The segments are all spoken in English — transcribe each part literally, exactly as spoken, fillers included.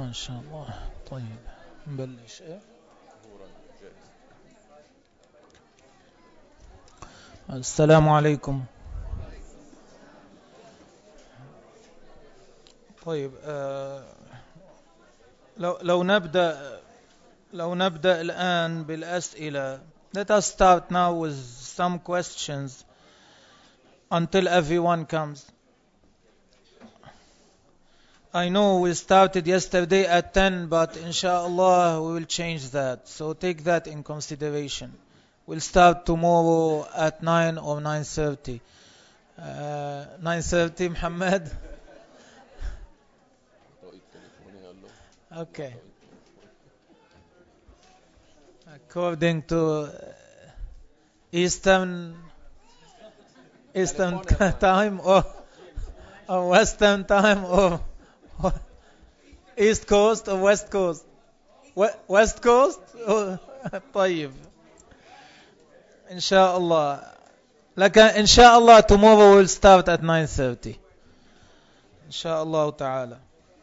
إن شاء الله. طيب نبلش. إيه السلام عليكم. طيب آه لو لو نبدأ لو نبدأ الآن بالأسئلة. Let us start now with some questions until everyone comes. I know we started yesterday at ten, but inshallah we will change that. So take that in consideration. We'll start tomorrow at nine or nine thirty. Uh, nine thirty, Muhammad? Okay. According to Eastern Eastern time or, or Western time or, or East Coast or West Coast? We- West Coast? Oh, طيب. Inshallah. Like uh, inshallah tomorrow we'll start at nine thirty. Inshallah ta'ala.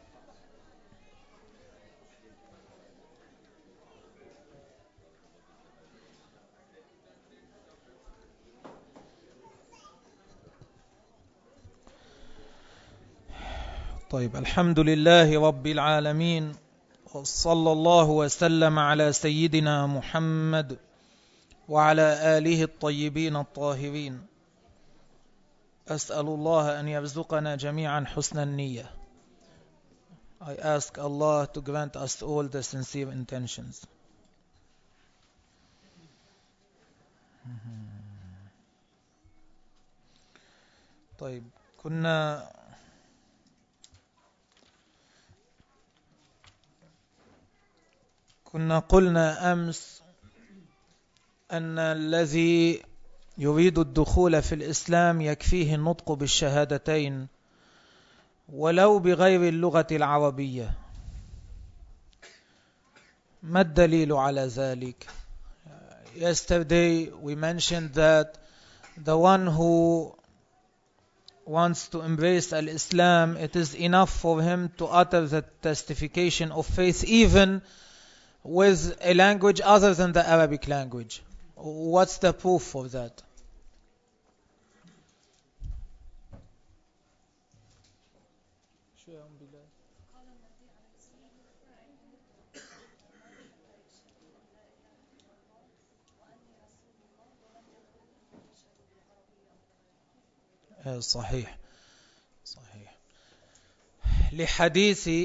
طيب الحمد لله رب العالمين وصلى الله وسلم على سيدنا محمد وعلى آله الطيبين الطاهرين. أسأل الله أن يرزقنا جميعا حسن النية. I ask Allah to grant us all the sincere intentions. طيب كنا كنا قلنا أمس أن الذي يريد الدخول في الإسلام يكفيه النطق بالشهادتين ولو بغير اللغة العربية. ما الدليل على ذلك؟ Yesterday we mentioned that the one who wants to embrace al-Islam, it is enough for him to utter the testification of faith even with a language other than the Arabic language. What's the proof for that? صحيح صحيح. لحديث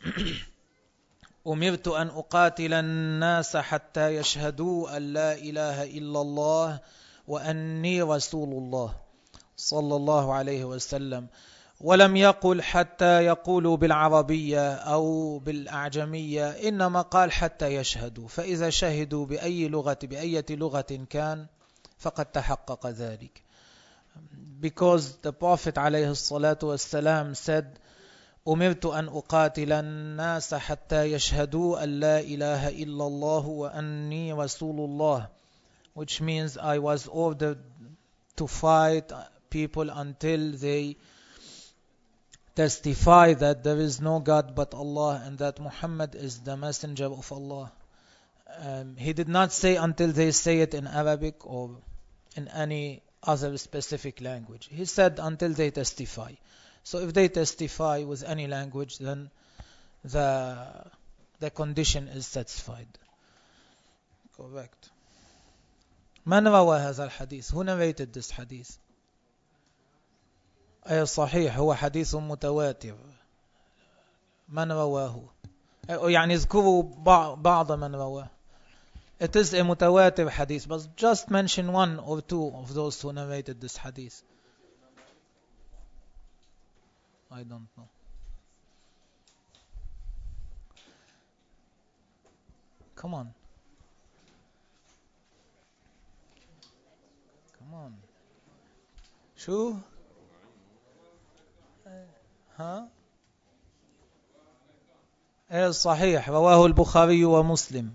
أمرت أن أقاتل الناس حتى يشهدوا أن لا إله إلا الله وأني رسول الله صلى الله عليه وسلم، ولم يقل حتى يقولوا بالعربية أو بالأعجمية، إنما قال حتى يشهدوا. فإذا شهدوا بأي لغة بأية لغة كان فقد تحقق ذلك. Because the Prophet عليه الصلاة والسلام said أمرت أن أقاتل الناس حتى يشهدوا أن لا إله إلا الله وأني رسول الله, which means I was ordered to fight people until they testify that there is no God but Allah and that Muhammad is the messenger of Allah. Um, he did not say until they say it in Arabic or in any other specific language. He said until they testify. So if they testify with any language, then the the condition is satisfied. Correct. من روى هذا الحديث؟ Who narrated this hadith? أي صحيح، هو حديث متواتر. من رواه؟ يعني اذكروا بعض من رواه. It is a mutawatir hadith, but just mention one or two of those who narrated this hadith. I don't know. Come on. Come on. شو؟ ها؟ ايه صحيح، رواه البخاري ومسلم.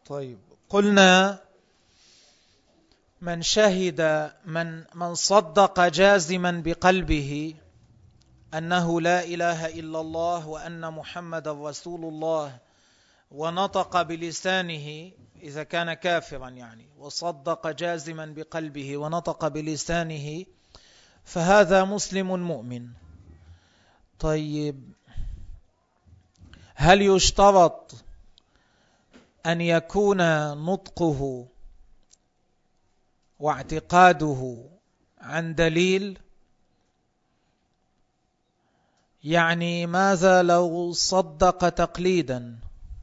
طيب قلنا من شهد من من صدق جازما بقلبه أنه لا إله إلا الله وأن محمد رسول الله ونطق بلسانه إذا كان كافرا يعني وصدق جازما بقلبه ونطق بلسانه فهذا مسلم مؤمن. طيب هل يشترط أن يكون نطقه واعتقاده عن دليل؟ يعني ماذا لو صدق تقليدا؟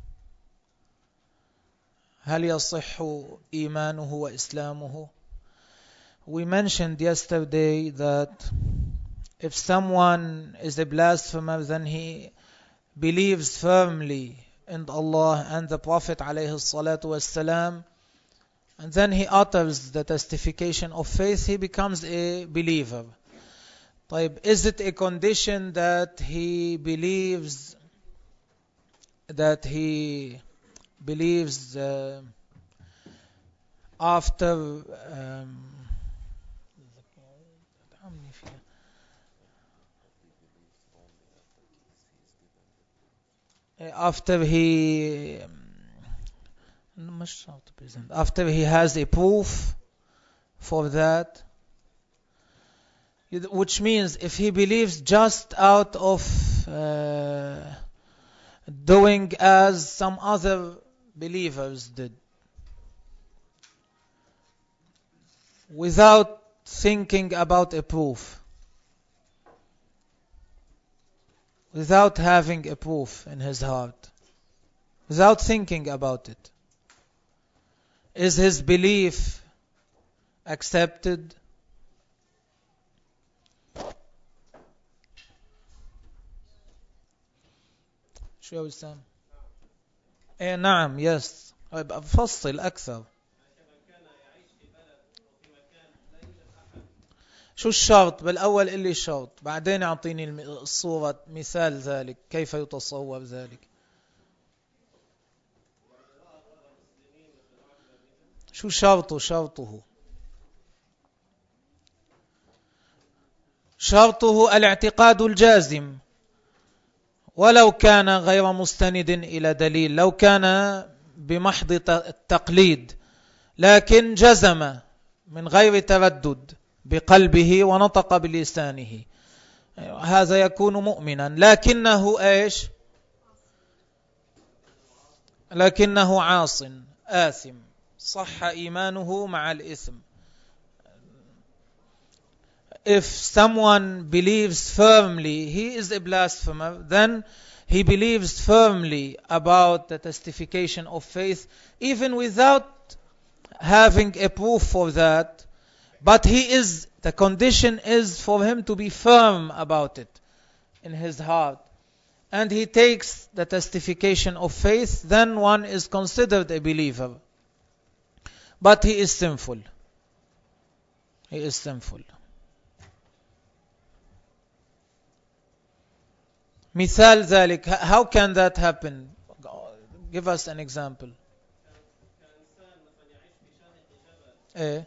هل يصح إيمانه وإسلامه؟ We mentioned yesterday that if someone is a blasphemer, then he believes firmly in Allah and the Prophet alayhi salatu wassalam, and then he utters the testification of faith, he becomes a believer. طيب, is it a condition that he believes that he believes uh, after um, after he after he has a proof for that? Which means if he believes just out of uh, doing as some other believers did, without thinking about a proof, without having a proof in his heart, without thinking about it, is his belief accepted? شو يا وسام؟ ايه نعم يس. فصل أكثر. شو الشرط؟ بالأول اللي الشرط، بعدين أعطيني الصورة مثال ذلك، كيف يتصور ذلك؟ شو شرطه؟ شرطه شرطه الاعتقاد الجازم، ولو كان غير مستند إلى دليل، لو كان بمحض التقليد لكن جزم من غير تردد بقلبه ونطق بلسانه، هذا يكون مؤمنا. لكنه ايش؟ لكنه عاص آثم، صح إيمانه مع الإثم. If someone believes firmly he is a blasphemer, then he believes firmly about the testification of faith, even without having a proof for that. But he is, the condition is for him to be firm about it in his heart. And he takes the testification of faith, then one is considered a believer. But he is sinful. He is sinful. مثال ذلك, how can that happen? Give us an example. ايه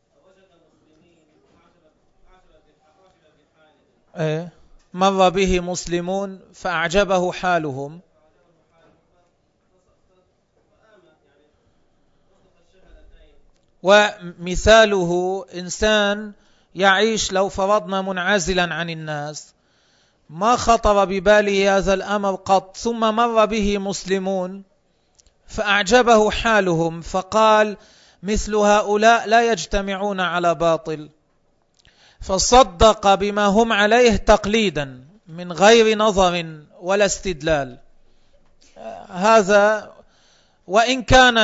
ايه مر به مسلمون فأعجبه حالهم، ومثاله إنسان يعيش لو فرضنا منعزلا عن الناس، ما خطر بباله هذا الأمر قط، ثم مر به مسلمون فأعجبه حالهم فقال مثل هؤلاء لا يجتمعون على باطل، فصدق بما هم عليه تقليدا من غير نظر ولا استدلال. هذا وإن كان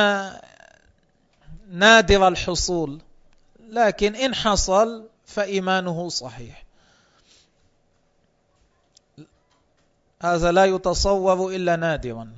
نادر الحصول، لكن إن حصل فإيمانه صحيح. هذا لا يتصور إلا نادرا.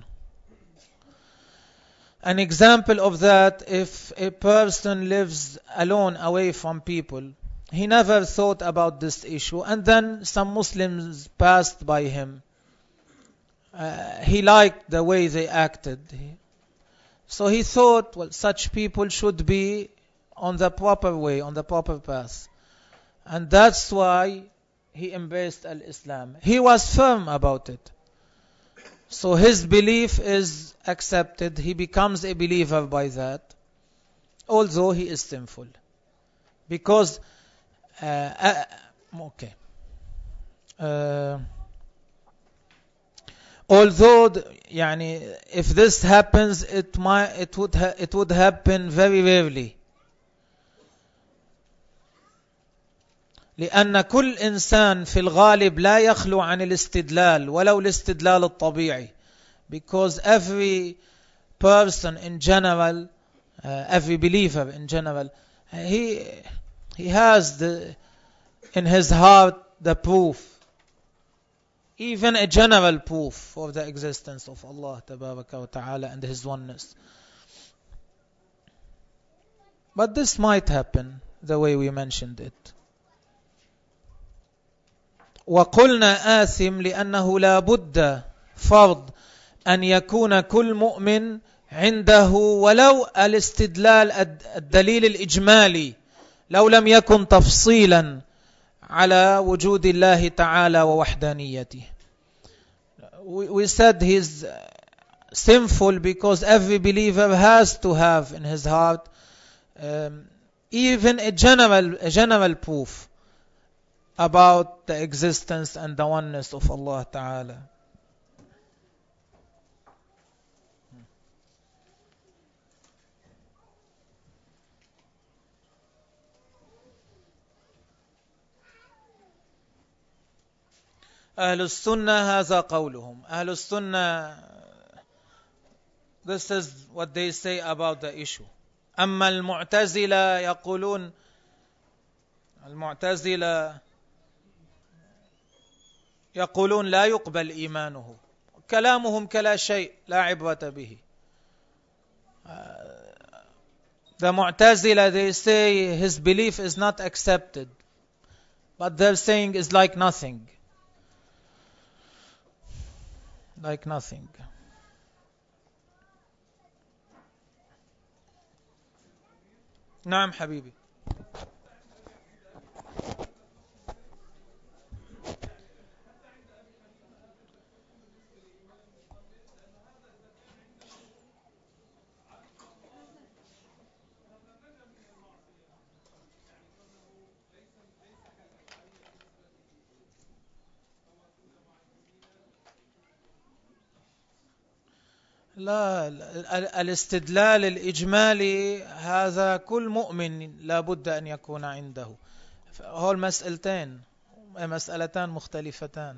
An example of that, if a person lives alone away from people, he never thought about this issue, and then some Muslims passed by him. Uh, he liked the way they acted. So he thought, well, such people should be on the proper way, on the proper path. And that's why he embraced al-Islam. He was firm about it. So his belief is accepted. He becomes a believer by that, although he is sinful. Because, uh, uh, okay. Uh, although, يعني, if this happens, it might, it would, ha it would happen very rarely. لأن كل إنسان في الغالب لا يخلو عن الاستدلال ولو الاستدلال الطبيعي. Because every person in general, uh, every believer in general, he he has the in his heart the proof, even a general proof for the existence of Allah Tabaraka wa Ta'ala and His oneness. But this might happen the way we mentioned it. وقلنا آثم لأنه لا بد فرض أن يكون كل مؤمن عنده ولو الاستدلال الدليل الإجمالي لو لم يكن تفصيلا على وجود الله تعالى ووحدانيته. We, we said he's sinful because every believer has to have in his heart um, even a general, a general proof about the existence and the oneness of Allah Ta'ala. أهل السنة هذا قولهم. أهل السنة, this is what they say about the issue. أما المعتزلة يقولون المعتزلة يقولون لا يقبل إيمانه. كلامهم كلا شيء لا عبرة به. The Mu'tazila, they say his belief is not accepted, but their saying is like nothing. Like nothing. نعم حبيبي. لا, الاستدلال الإجمالي هذا كل مؤمن لابد أن يكون عنده. هول مسألتين مسألتان مختلفتان.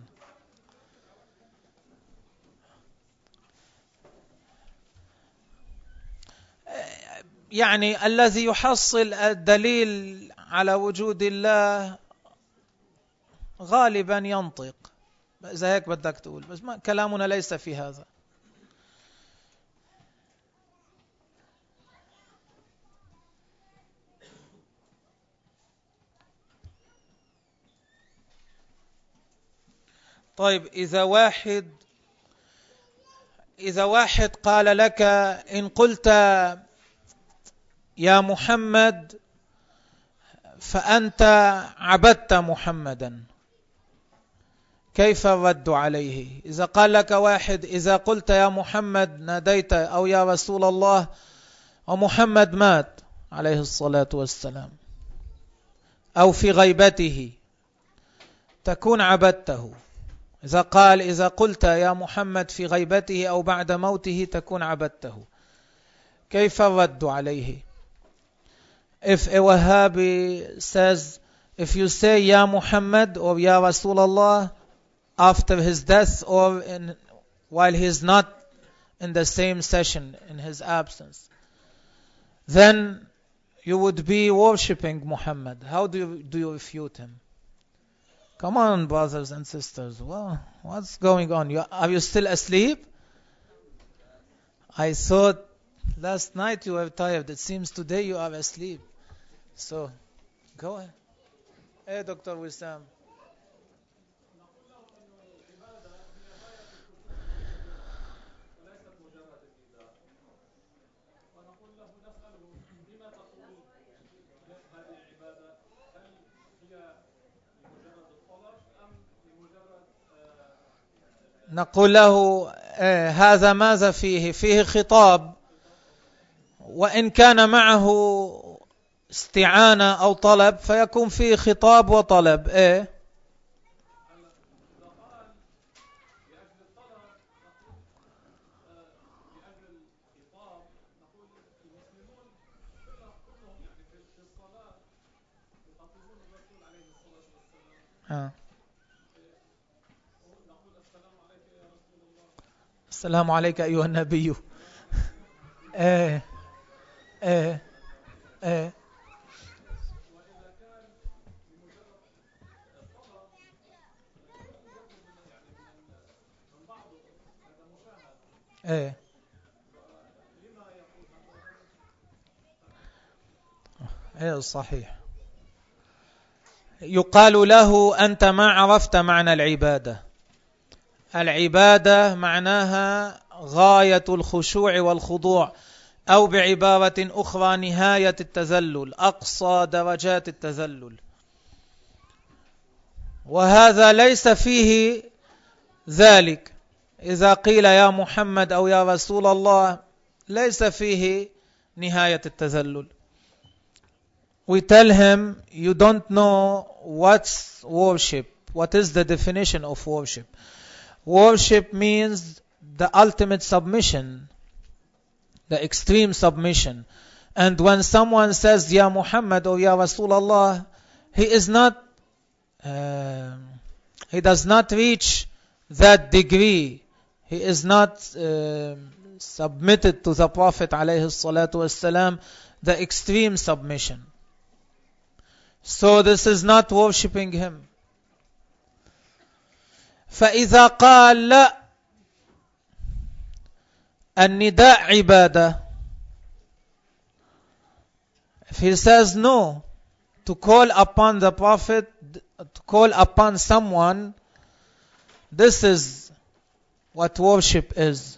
يعني الذي يحصل الدليل على وجود الله غالبا ينطق، إذا هيك بدك تقول، بس ما كلامنا ليس في هذا. طيب إذا واحد إذا واحد قال لك إن قلت يا محمد فأنت عبدت محمدا، كيف الرد عليه؟ إذا قال لك واحد إذا قلت يا محمد ناديت أو يا رسول الله ومحمد مات عليه الصلاة والسلام أو في غيبته تكون عبدته. إذا قال إذا قلت يا محمد في غيبته أو بعد موته تكون عبدته، كيف الرد عليه؟ If a Wahhabi says, if you say Ya Muhammad or Ya Rasulullah after his death or in, while he is not in the same session, in his absence, then you would be worshipping Muhammad. How do you, do you refute him? Come on, brothers and sisters. Well, what's going on? You, are you still asleep? I thought last night you were tired. It seems today you are asleep. So, go ahead. Hey, Doctor Wissam. نقول له آه هذا ماذا فيه؟ فيه خطاب، وإن كان معه استعانة أو طلب فيكون فيه خطاب وطلب. إيه آه. السلام عليك أيها النبي. إيه إيه إيه إيه إيه صحيح. يقال له أنت ما عرفت معنى العبادة. العبادة معناها غاية الخشوع والخضوع، أو بعبارة أخرى نهاية التذلل، أقصى درجات التذلل. وهذا ليس فيه ذلك. إذا قيل يا محمد أو يا رسول الله ليس فيه نهاية التذلل. We tell him you don't know what's worship. What is the definition of worship? Worship means the ultimate submission, the extreme submission. And when someone says Ya Muhammad or Ya Rasulullah, he is not uh, he does not reach that degree. He is not uh, submitted to the Prophet alayhi salatu wassalam, the extreme submission. So this is not worshipping him. فإذا قال لا النداء عبادة, if he says no, to call upon the Prophet, to call upon someone, this is what worship is.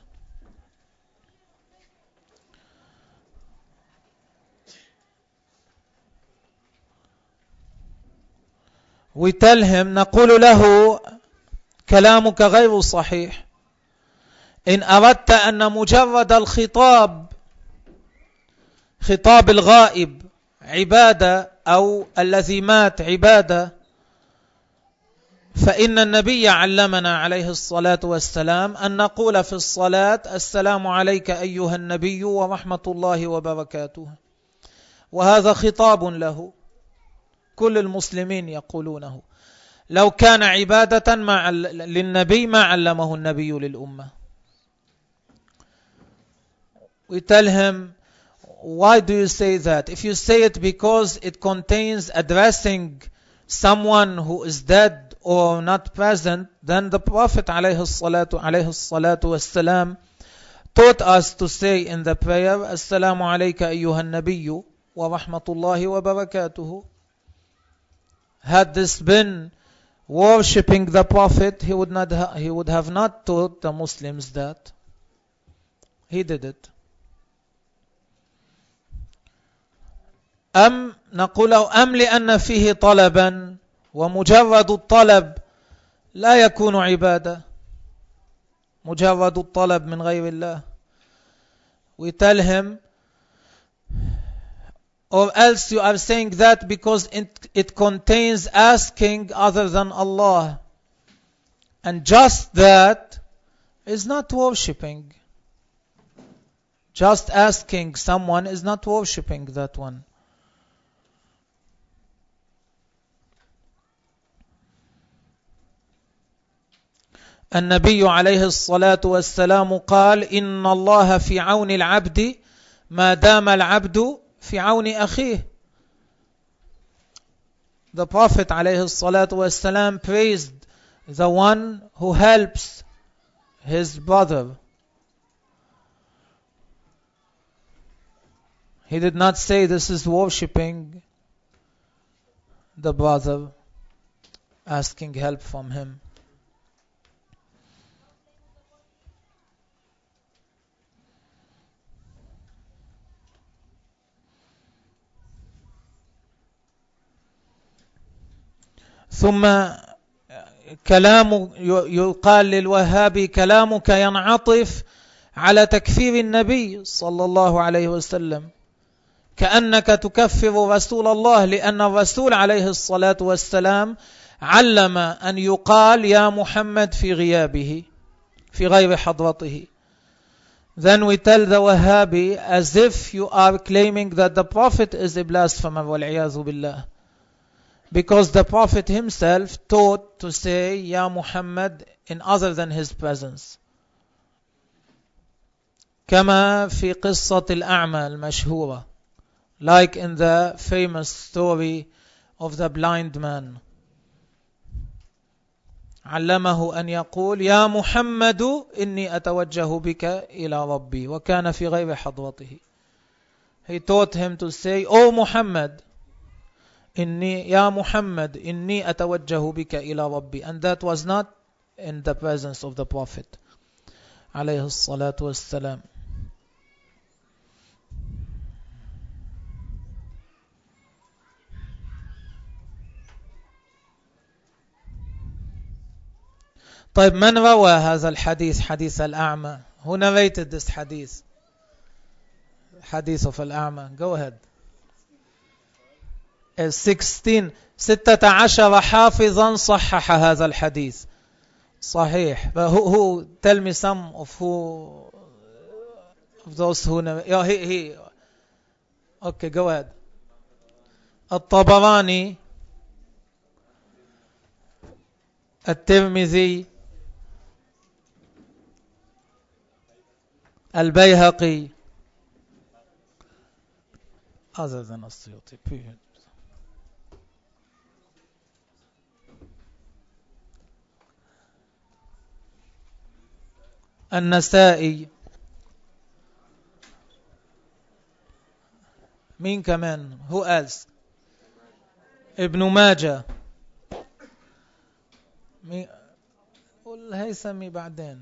We tell him نقول له كلامك غير صحيح. إن أردت أن مجرد الخطاب، خطاب الغائب عبادة، أو الذي مات عبادة، فإن النبي علمنا عليه الصلاة والسلام أن نقول في الصلاة السلام عليك أيها النبي ورحمة الله وبركاته. وهذا خطاب له، كل المسلمين يقولونه. لو كان عبادة مع للنبي ما علمه النبي للأمة. We tell him, why do you say that? If you say it because it contains addressing someone who is dead or not present, then the Prophet alayhi salatu, alayhi salatu wassalam taught us to say in the prayer, Assalamu alayka ayyuhan nabiyyu wa rahmatullahi wa barakatuhu. Had this been worshipping the Prophet, he would not ha- he would have not taught the Muslims that. He did it. أم نقول أم لأن فيه طلبا، ومجرد الطلب لا يكون عبادة، مجرد الطلب من غير الله. We tell him, or else you are saying that because it, it contains asking other than Allah, and just that is not worshipping. Just asking someone is not worshipping that one. النبي عليه الصلاة والسلام قال إن الله في عون العبد ما دام العبد في عون أخيه. The Prophet عليه الصلاة والسلام praised the one who helps his brother. He did not say this is worshipping the brother, asking help from him. ثم كلام يقال للوهابي كلامك ينعطف على تكفير النبي صلى الله عليه وسلم، كأنك تكفر رسول الله، لأن الرسول عليه الصلاة والسلام علم أن يقال يا محمد في غيابه في غير حضرته. Then we tell the Wahhabi as if you are claiming that the Prophet is a blasphemer, وَالْعِيَاذُ بِاللَّهِ, because the Prophet himself taught to say Ya Muhammad in other than his presence. كما في قصة الأعمى المشهورة, like in the famous story of the blind man. علمه أن يقول يا محمد إني أتوجه بك إلى ربي وكان في غير حضرته. He taught him to say, O Muhammad, إني يا محمد إني أتوجه بك إلى ربي, and that was not in the presence of the Prophet عليه الصلاة والسلام. طيب من روى هذا الحديث, حديث الأعمى? Who narrated this hadith? Hadith of الأعمى. Go ahead. sixteen ستة عشر حافظا صحح هذا الحديث. صحيح. But who, who tell me some of who of those who yeah, he, he. Okay, go ahead. الطبراني, الترمذي, البيهقي, other than السيوطي, period. النسائي. مين كمان? who else? ابن ماجه. والهيثمي بعدين.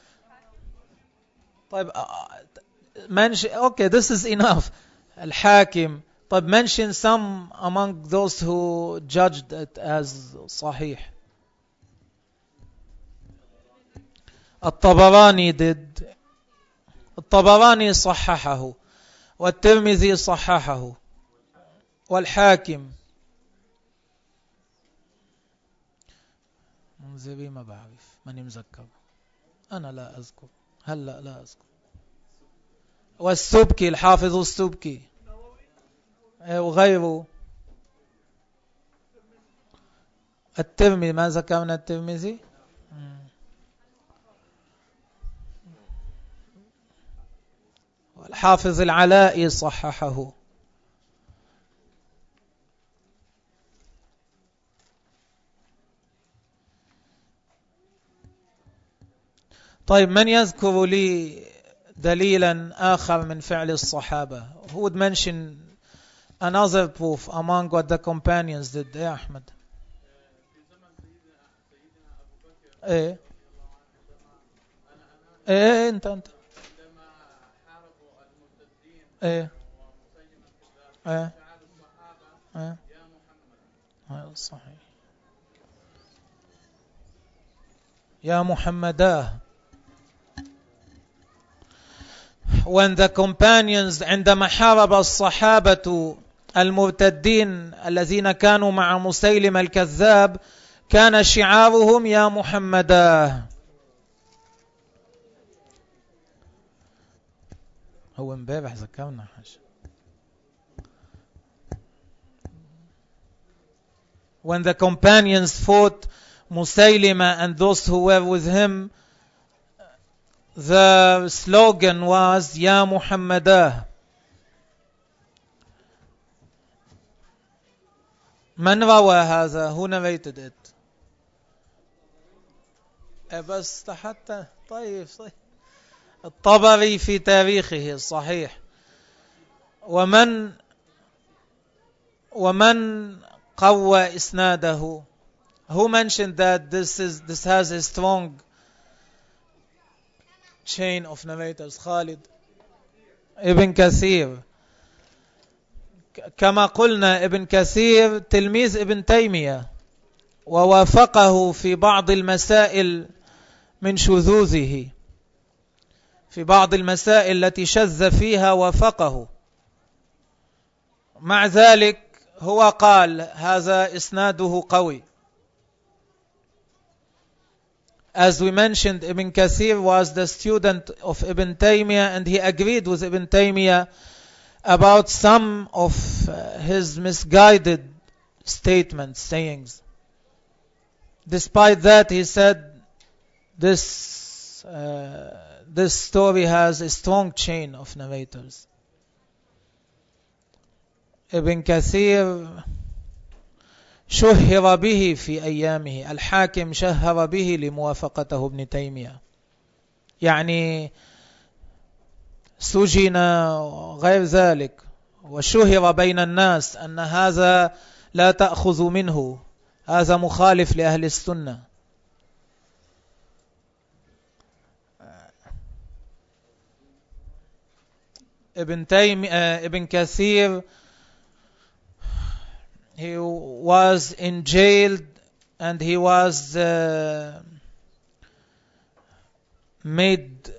طيب mention, okay, this is enough. الحاكم. طيب mention some among those who judged it as صحيح. الطبراني did. الطبراني صححه, والترمذي صححه, والحاكم. منذري ما بعرف, ماني مذكر, أنا لا أذكر, هلا لا أذكر. والسبكي, الحافظ السبكي وغيره. الترمذي, ما ذكرنا الترمذي. والحافظ العلائي صححه. طيب من يذكر لي دليلا آخر من فعل الصحابة? Who would mention another proof among what the companions did? يا أحمد. ايه ايه انت انت ايه ايه ايه هذا صحيح. يا محمداه. When the companions عندما حارب الصحابة المرتدين الذين كانوا مع مسيلم الكذاب, كان شعارهم يا محمداه. هو امبارح ذكرنا حاجة. When the companions fought Musaylima and those who were with him, the slogan was Ya Muhammadah. من روى هذا? Who narrated it? بس حتى طيب صحيح. الطبري في تاريخه صحيح. ومن ومن قوى إسناده? Who mentioned that this is this has a strong chain of narrators? خالد. ابن كثير. كما قلنا ابن كثير تلميذ ابن تيمية, ووافقه في بعض المسائل من شذوذه، في بعض المسائل التي شذ فيها وافقه. مع ذلك هو قال هذا إسناده قوي. As we mentioned, Ibn Kathir was the student of Ibn Taymiyyah, and he agreed with Ibn Taymiyyah about some of his misguided statements, sayings. Despite that, he said this, uh, this story has a strong chain of narrators. Ibn Kathir شهر به في أيامه، الحاكم شهر به لموافقته ابن تيمية، يعني سجن غير ذلك، وشهر بين الناس أن هذا لا تأخذ منه، هذا مخالف لأهل السنة. ابن تيمية ابن كثير he was in jail, and he was uh, made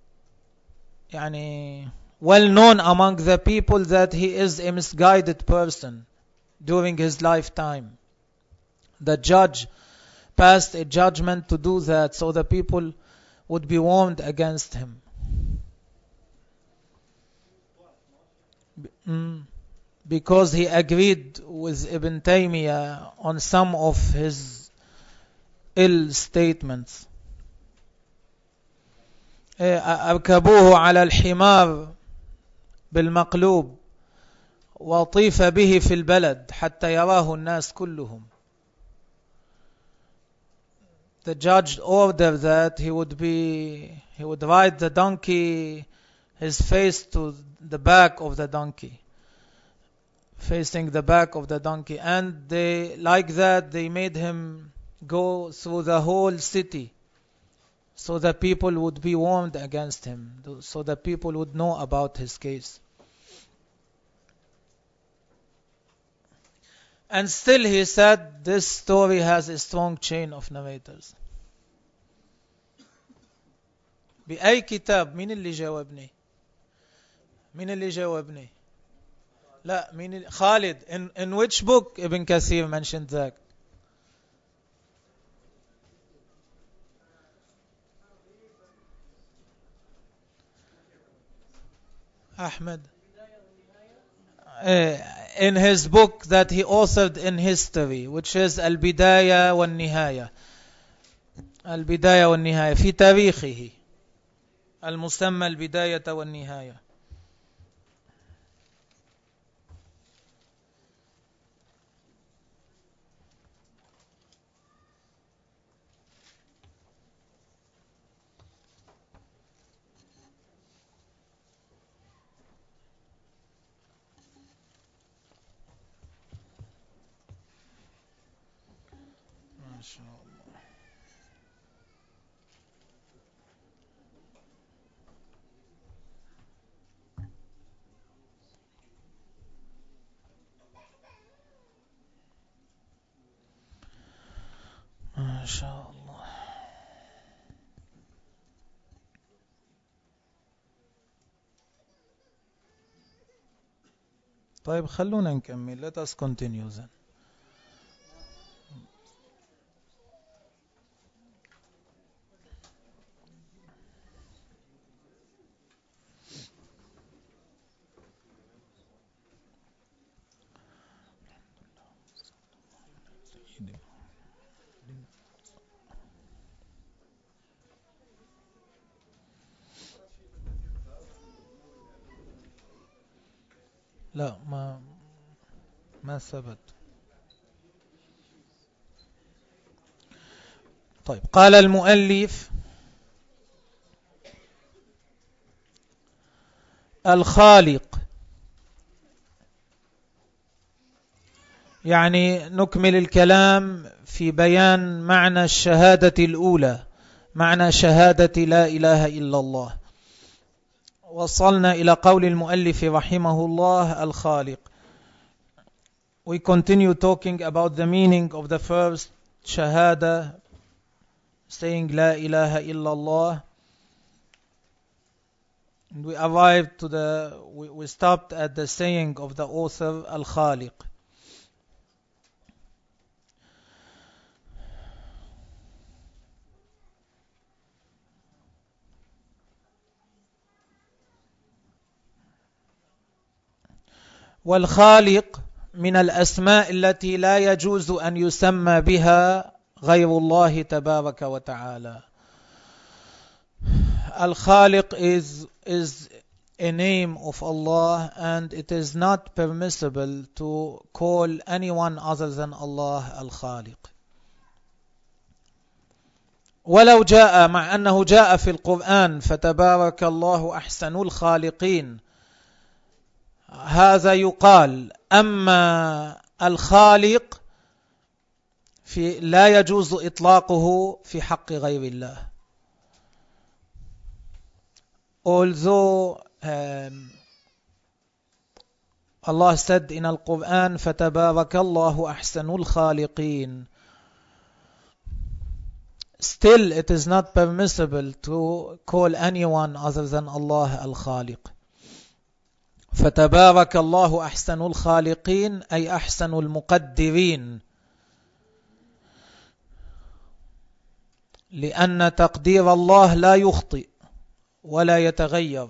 يعني well known among the people that he is a misguided person during his lifetime. The judge passed a judgment to do that, so the people would be warned against him. Mm. Because he agreed with Ibn Taymiyyah on some of his ill statements. أركبوه على الحمار بالمقلوب وطيف به في البلد حتى يراه الناس كلهم. The judge ordered that he would be he would ride the donkey, his face to the back of the donkey, facing the back of the donkey, and they like that they made him go through the whole city, so that people would be warned against him, so that people would know about his case. And still he said this story has a strong chain of narrators. بأي كتاب؟ مين اللي جاوبني؟ مين اللي جاوبني؟ لا مين؟ خالد. in, in which book Ibn Kathir mentioned that? Ahmed. Uh, in his book that he authored in history, which is Al-Bidaya wal-Nihaya. Al-Bidaya wal-Nihaya. في تاريخه المسمى البداية والنهاية. ما شاء الله. ما شاء الله. طيب خلونا نكمل. Let us continue then. لا ما ما ثبت. طيب قال المؤلف الخالق، يعني نكمل الكلام في بيان معنى الشهادة الأولى، معنى شهادة لا إله إلا الله. وصلنا إلى قول المؤلف رحمه الله الخالق. We continue talking about the meaning of the first Shahada, saying La ilaha illallah. And we arrived to the, we, we stopped at the saying of the author Al-Khaliq. والخالق من الأسماء التي لا يجوز أن يسمى بها غير الله تبارك وتعالى. Al-Khaliq is, is a name of Allah, and it is not permissible to call anyone other than Allah Al-Khaliq. ولو جاء مع أنه جاء في القرآن فتبارك الله أحسن الخالقين، هذا يقال. أما الخالق في لا يجوز إطلاقه في حق غير الله. Although um, Allah said in Al-Quran فَتَبَارَكَ اللَّهُ أَحْسَنُ الْخَالِقِينَ, still it is not permissible to call anyone other than Allah Al-Khaliq. فَتَبَارَكَ اللَّهُ أَحْسَنُ الْخَالِقِينَ أي أحسن المقدرين، لأن تقدير الله لا يخطئ ولا يتغير.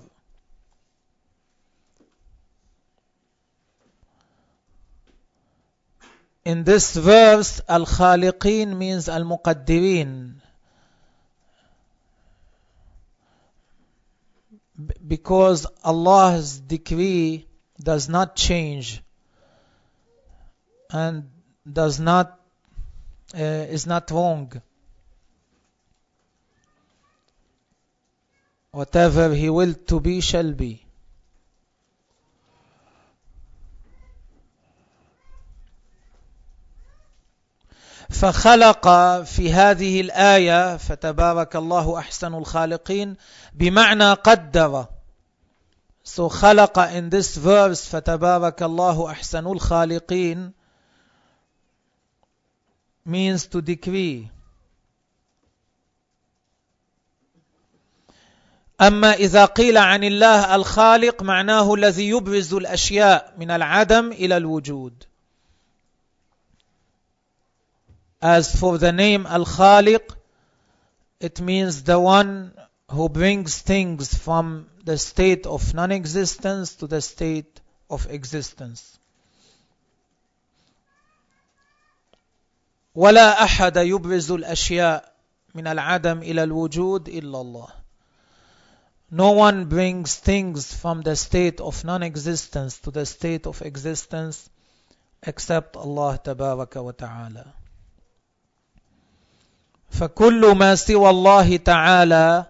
In this verse, Al-Khaliqin means Al-Muqaddirin, because Allah's decree does not change and does not uh, is not wrong. Whatever He willed to be shall be. فخلق في هذه الآية فتبارك الله أحسن الخالقين بمعنى قدر. So خلق in this verse فتبارك الله أحسن الخالقين means to decree. أما إذا قيل عن الله الخالق معناه الذي يبرز الأشياء من العدم إلى الوجود. As for the name Al-Khaliq, it means the one who brings things from the state of non-existence to the state of existence. ولا أحد يبرز الأشياء من العدم إلى الوجود إلا الله. No one brings things from the state of non-existence to the state of existence except Allah تبارك وتعالى. فكل ما سوى الله تعالى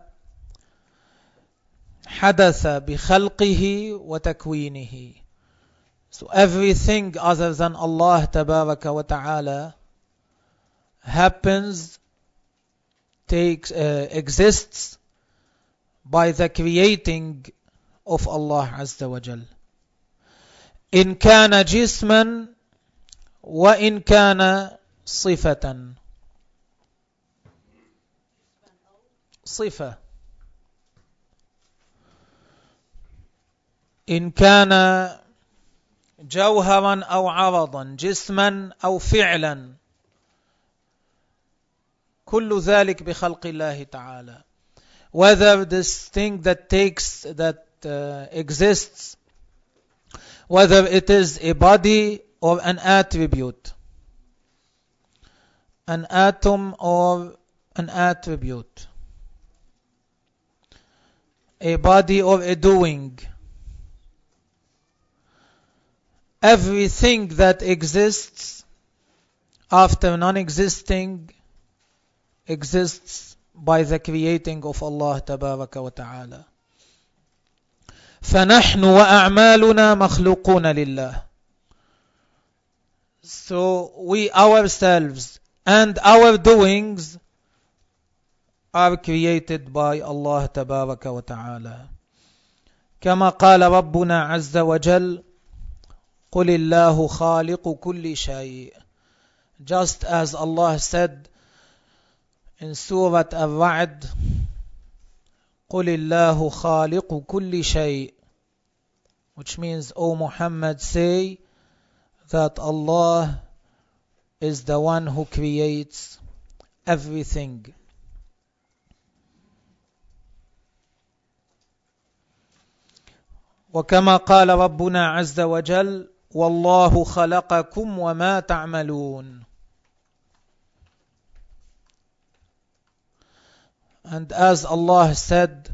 حدث بخلقه وتكوينه. So everything other than Allah تبارك وتعالى happens, takes, uh, exists by the creating of Allah عز وجل. إن كان جسما وإن كان صفة. صفة. إن كان جوهرا أو عرضا، جسما أو فعلا، كل ذلك بخلق الله تعالى. Whether this thing that takes, that uh, exists, whether it is a body or an attribute, an atom or an attribute, a body or a doing, everything that exists after non-existing exists by the creating of Allah تبارك وتعالى. فنحن وأعمالنا مخلوقون لله. So we ourselves and our doings are created by Allah تبارك وتعالى. كما قال ربنا عز وجل قل الله خالق كل شيء. just as Allah said in Surah Al-Ra'd, قُلِ اللَّهُ خَالِقُ كُلِّ شَيْءٍ, which means, O Muhammad, say that Allah is the one who creates everything. وكما قال ربنا عز وجل والله خلقكم وما تعملون. And as Allah said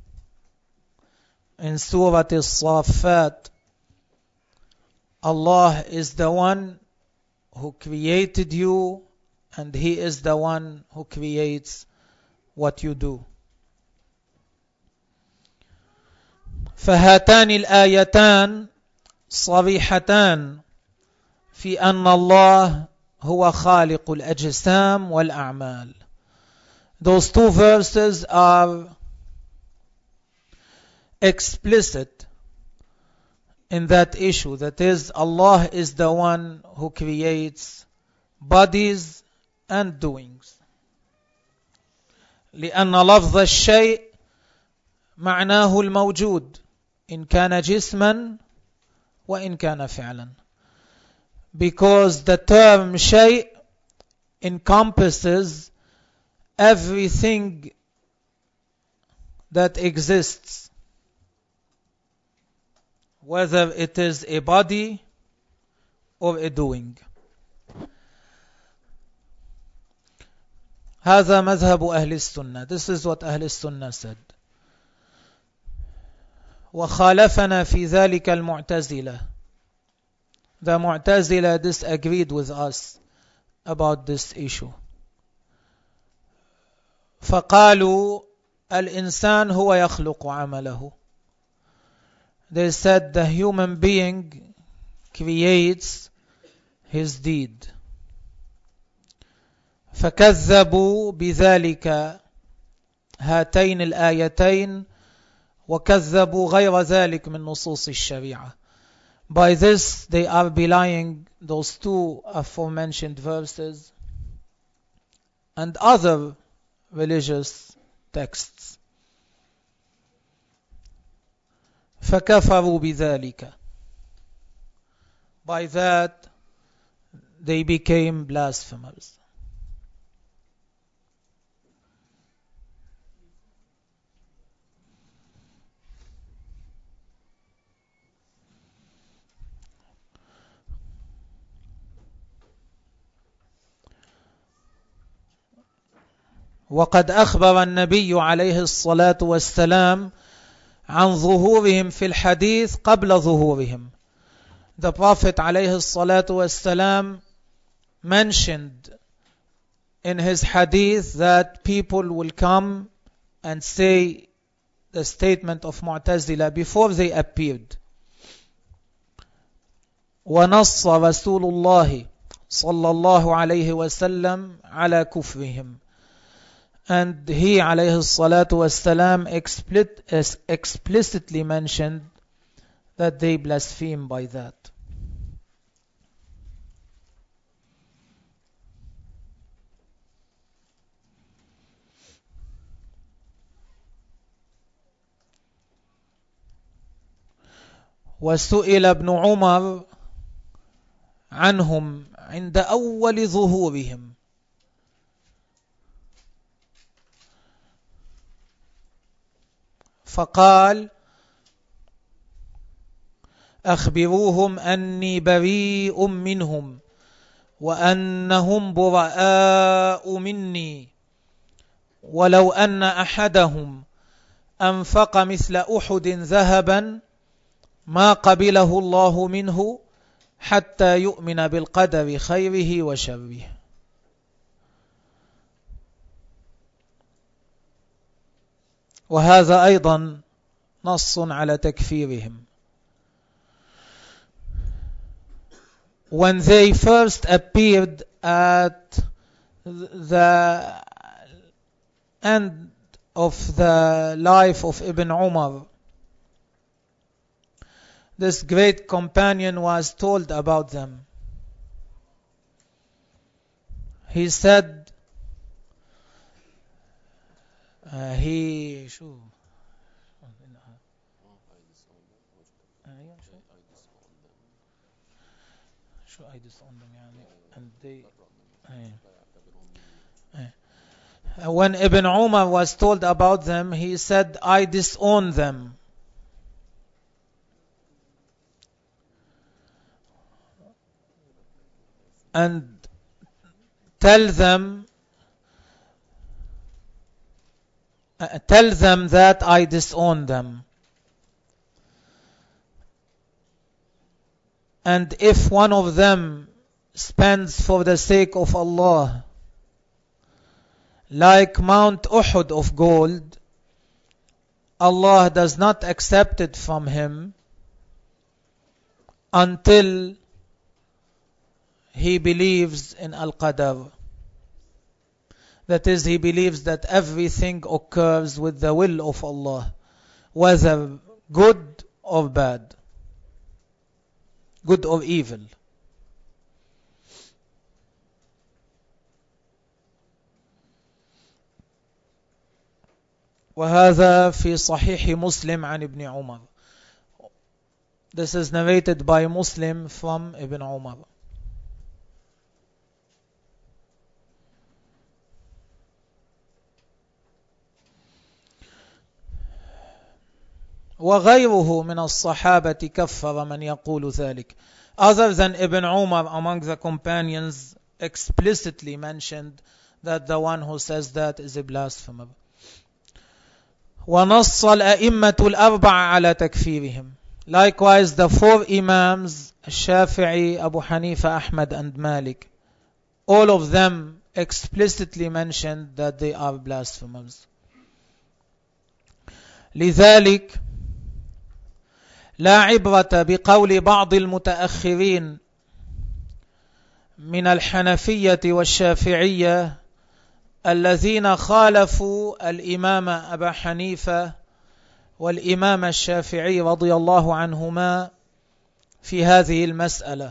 in Surah Al-Saffat, Allah is the one who created you and He is the one who creates what you do. فهاتان الآيتان صريحتان في أن الله هو خالق الأجسام والأعمال. Those two verses are explicit in that issue. That is, Allah is the one who creates bodies and doings. لأن لفظ الشيء معناه الموجود إن كان جسما وإن كان فعلا. Because the term شيء encompasses everything that exists, whether it is a body or a doing. هذا مذهب أهل السنة. This is what أهل السنة said. وخالفنا في ذلك المعتزلة. The Mu'tazila disagreed with us about this issue. فقالوا الإنسان هو يخلق عمله. They said the human being creates his deed. فكذبوا بذلك هاتين الآيتين وكذبوا غير ذلك من نصوص الشريعة. By this they are belying those two aforementioned verses and other religious texts. فكفروا بذلك. By that they became blasphemers. وقد أخبر النبي عليه الصلاة والسلام عن ظهورهم في الحديث قبل ظهورهم. The Prophet عليه الصلاة والسلام mentioned in his hadith that people will come and say the statement of Mu'tazila before they appeared. ونص رسول الله صلى الله عليه وسلم على كفرهم. And he عليه الصلاة والسلام explicitly mentioned that they blaspheme by that. وسئل ابن عمر عنهم عند أول ظهورهم. فقال أخبروهم أني بريء منهم وأنهم براء مني ولو أن أحدهم أنفق مثل أحد ذهبا ما قبله الله منه حتى يؤمن بالقدر خيره وشره. وهذا أيضا نص على تكفيرهم. When they first appeared at the end of the life of Ibn Umar, this great companion was told about them. he said uh, he شو شو I disown them يعني and they uh, when Ibn Umar was told about them, he said, I disown them. And tell them uh, tell them that I disown them. And if one of them spends for the sake of Allah like Mount Uhud of gold, Allah does not accept it from him until he believes in Al-Qadar. That is, he believes that everything occurs with the will of Allah, whether good or bad, good or evil. وهذا في صحيح مسلم عن ابن عمر. This is narrated by Muslim from Ibn Umar. وغيره من الصحابة كفر من يقول ذلك. Other than Ibn Umar among the companions explicitly mentioned that the one who says that is a blasphemer. ونص الأئمة الأربعة على تكفيرهم. Likewise, the four Imams, Shafi'i, Abu Hanifa, Ahmad and Malik, all of them explicitly mentioned that they are blasphemers. لذلك لا عبرة بقول بعض المتأخرين من الحنفية والشافعية الذين خالفوا الإمام أبا حنيفة والإمام الشافعي رضي الله عنهما في هذه المسألة،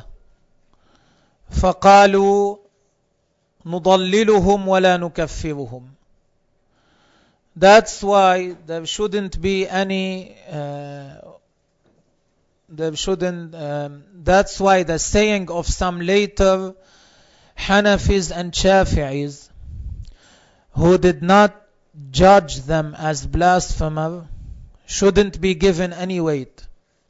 فقالوا نضللهم ولا نكفرهم. That's why there shouldn't be any uh, there shouldn't um, that's why the saying of some later Hanafis and Shafi'is who did not judge them as blasphemer shouldn't be given any weight.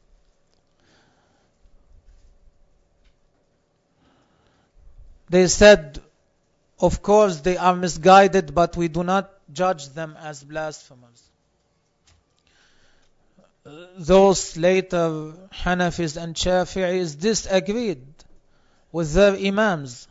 They said, of course they are misguided, but we do not judge them as blasphemers. Those later Hanafis and Shafi'is disagreed with their Imams.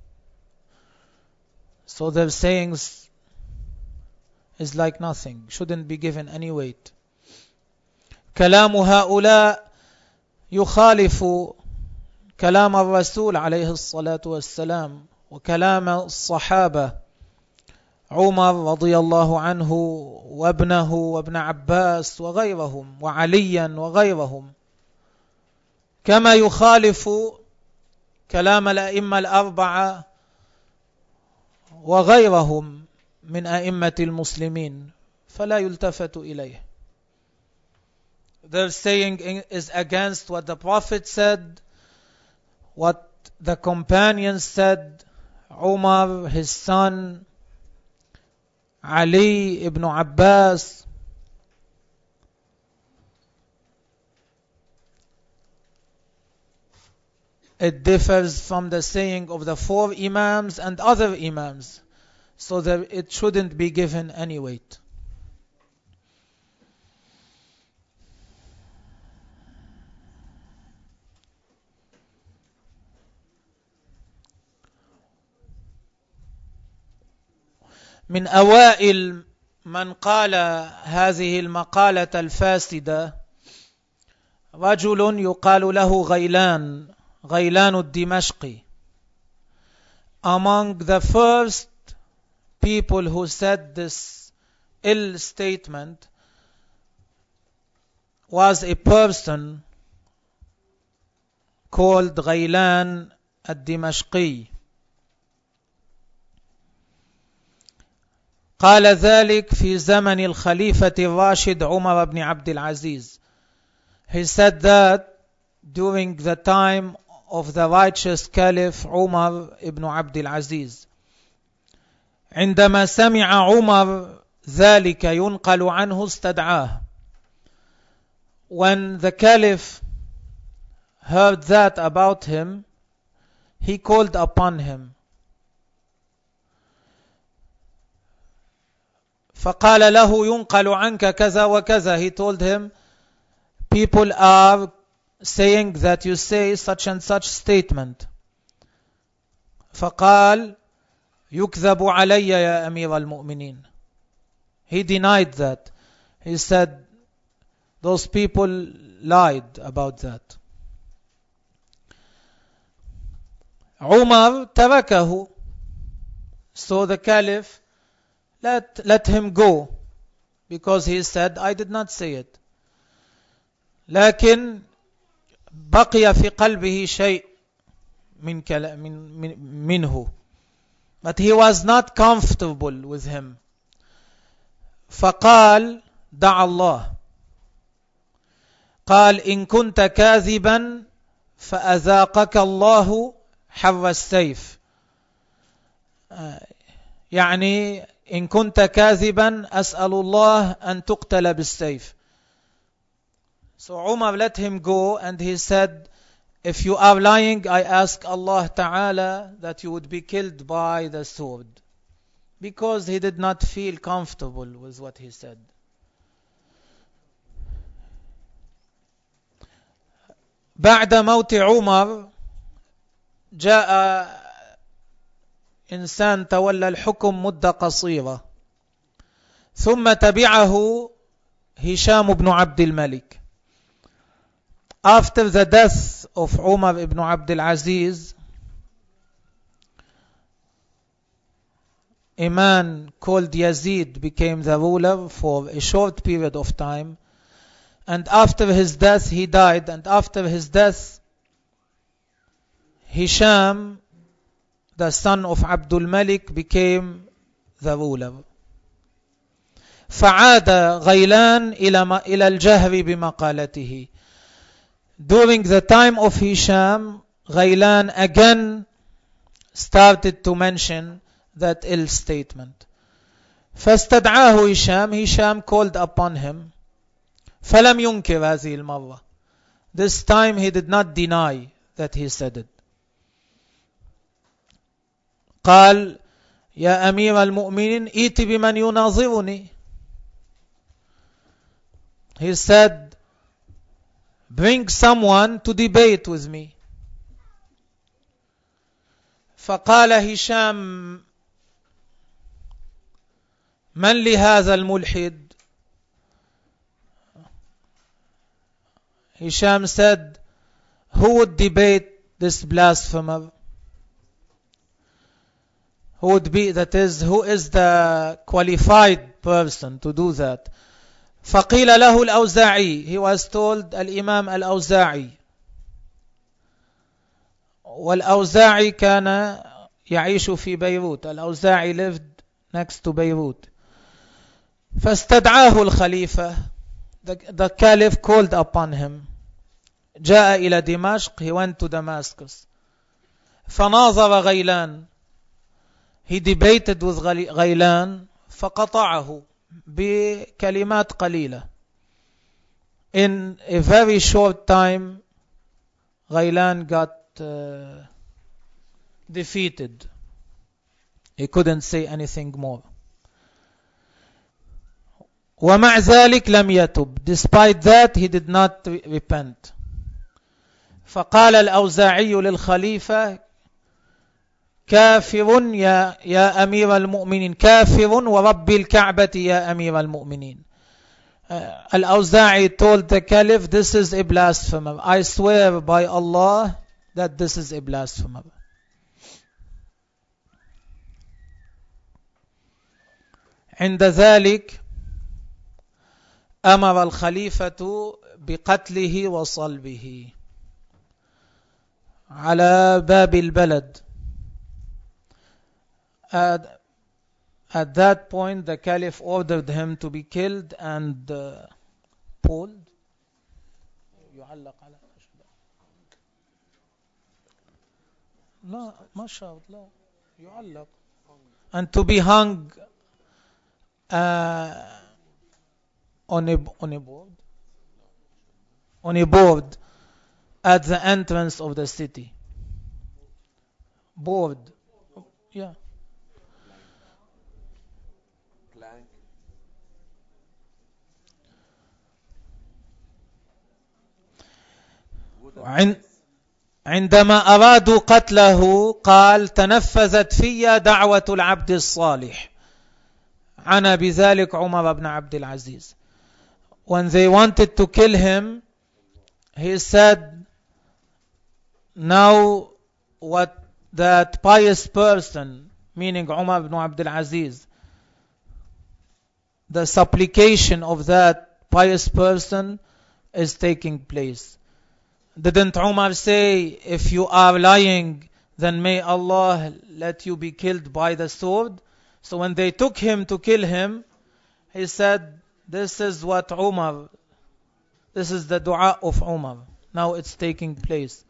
So their sayings is like nothing, shouldn't be given any weight. كلام هؤلاء يخالف كلام الرسول عليه الصلاة والسلام وكلام الصحابة عمر رضي الله عنه وابنه وابن عباس وغيرهم وعليا وغيرهم، كما يخالف كلام الأئمة الأربعة وغيرهم من أئمة المسلمين، فلا يلتفت إليه. Their saying is against what the Prophet said, what the companions said, Umar, his son, Ali ibn Abbas. It differs from the saying of the four Imams and other Imams, so that it shouldn't be given any weight. من أوائل من قال هذه المقالة الفاسدة رجل يقال له غيلان غيلان الدمشقي. Among the first people who said this ill statement was a person called Ghaylan al-Dimashqi. قال ذلك في زمن الخليفة الراشد عمر بن عبد العزيز. He said that during the time of the righteous Caliph Umar ibn Abd al-Aziz. عندما سمع عمر ذلك ينقل عنه استدعاه. When the Caliph heard that about him, he called upon him. فقال له ينقل عنك كذا وكذا. He told him, people are saying that you say such and such statement. فقال يكذب علي يا أمير المؤمنين. He denied that. He said those people lied about that. Umar تركه. So the Caliph let, let him go, because he said, I did not say it. لكن بقي في قلبه شيء من من منه. But he was not comfortable with him. فقال دع الله. قال إن كنت كاذبا فأذاقك الله حر السيف. يعني إن كنت كاذبا أسأل الله أن تقتل بالسيف. So Umar let him go, and he said, if you are lying, I ask Allah Ta'ala that you would be killed by the sword. Because he did not feel comfortable with what he said. بعد موت عمر جاء إنسان تولى الحكم مدة قصيرة، ثم تبعه هشام بن عبد الملك. After the death of Umar ibn Abd al-Aziz, a man called Yazid became the ruler for a short period of time, and after his death he died, and after his death Hisham, the son of Abdul Malik, became the ruler. فعاد غيلان إلى إلى الجهر بمقالته. During the time of Hisham, Ghaylan again started to mention that ill statement. فاستدعاه هشام. Hisham called upon him. فلم ينكر هذه المرة. This time he did not deny that he said it. قال يا أمير المؤمنين ائت بمن يناظرني. He said, bring someone to debate with me. فقال هشام من لهذا الملحد. Hisham said, who would debate this blasphemer? Who would be, that is, who is the qualified person to do that? فقيل له الأوزاعي. He was told الإمام الأوزاعي. والأوزاعي كان يعيش في بيروت. الأوزاعي lived next to Beirut. فاستدعاه الخليفة. The, the caliph called upon him. جاء إلى دمشق. He went to Damascus. فناظر غيلان. He debated with غيلان فقطعه بكلمات قليلة. In a very short time, Ghaylan got uh, defeated. He couldn't say anything more. ومع ذلك لم يتب. Despite that, he did not repent. فقال الأوزاعي للخليفة كافر يا يا أمير المؤمنين. كافر ورب الكعبة يا أمير المؤمنين. uh, Al-Awza'i told the caliph, this is a blasphemer. I swear by Allah that this is a blasphemer. عند ذلك أمر الخليفة بقتله وصلبه على باب البلد. Uh, At that point, the Caliph ordered him to be killed and uh, pulled. يعلق على لا ما شاء لا يعلق and to be hung uh, on a on a board on a board at the entrance of the city. Board, yeah. عندما أرادوا قتله قال تنفذت في دعوة العبد الصالح. عنى بذلك عمر بن عبد العزيز. When they wanted to kill him, he said, now what that pious person, meaning Umar ibn Abdul Aziz, the supplication of that pious person is taking place. Didn't Umar say, if you are lying, then may Allah let you be killed by the sword? So when they took him to kill him, he said, this is what Umar, this is the dua of Umar. Now it's taking place.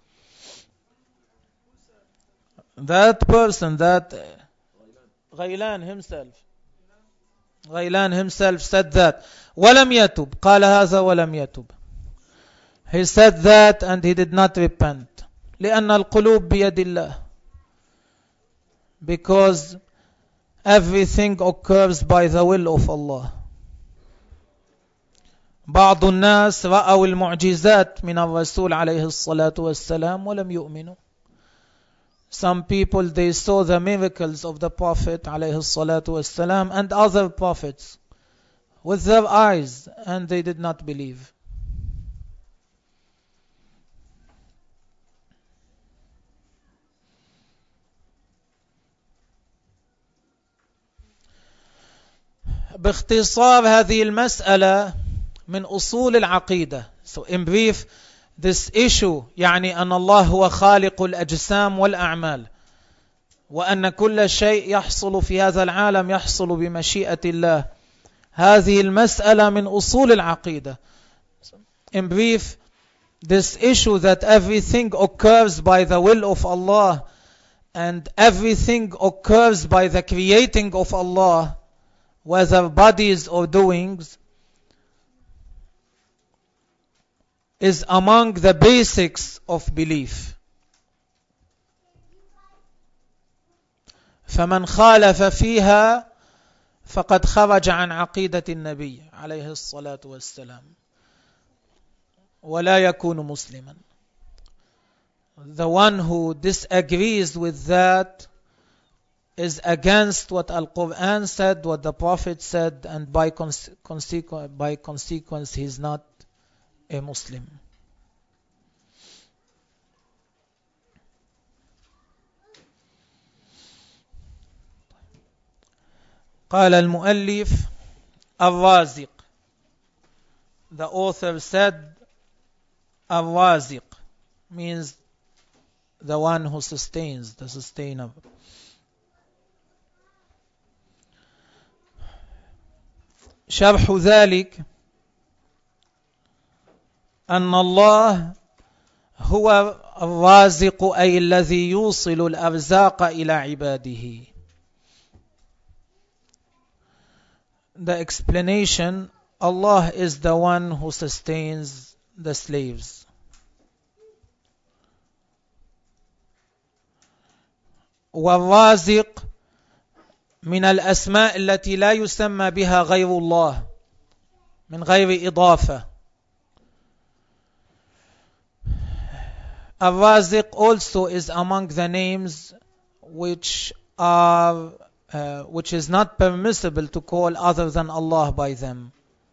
That person, that Ghailan himself, Ghailan himself said that. وَلَمْ يَتُبْ قَالَ هَذَا وَلَمْ يَتُبْ. He said that and he did not repent. لأن القلوب بيد الله. Because everything occurs by the will of Allah. بعض الناس رأوا المعجزات من الرسول عليه الصلاة والسلام ولم يؤمنوا. Some people, they saw the miracles of the Prophet عليه الصلاة والسلام and other prophets with their eyes and they did not believe. باختصار هذه المسألة من أصول العقيدة. So in brief, this issue يعني أن الله هو خالق الأجسام والأعمال وأن كل شيء يحصل في هذا العالم يحصل بمشيئة الله. هذه المسألة من أصول العقيدة. In brief, this issue that everything occurs by the will of Allah and everything occurs by the creating of Allah, whether bodies or doings, is among the basics of belief. فمن خالف فيها فقد خرج عن عقيدة النبي عليه الصلاة والسلام ولا يكون مسلما. The one who disagrees with that is against what Al-Quran said, what the Prophet said, and by, conse- consequ- by consequence he is not a Muslim. قال المؤلف الرازق. The author said الرازق means the one who sustains, the sustainer. شرح ذلك أن الله هو الرازق أي الذي يوصل الأرزاق إلى عباده. The explanation, Allah is the one who sustains the slaves. والرازق من الأسماء التي لا يسمى بها غير الله من غير إضافة. الرازق also is among the names which are uh, which is not permissible to call other than Allah by them.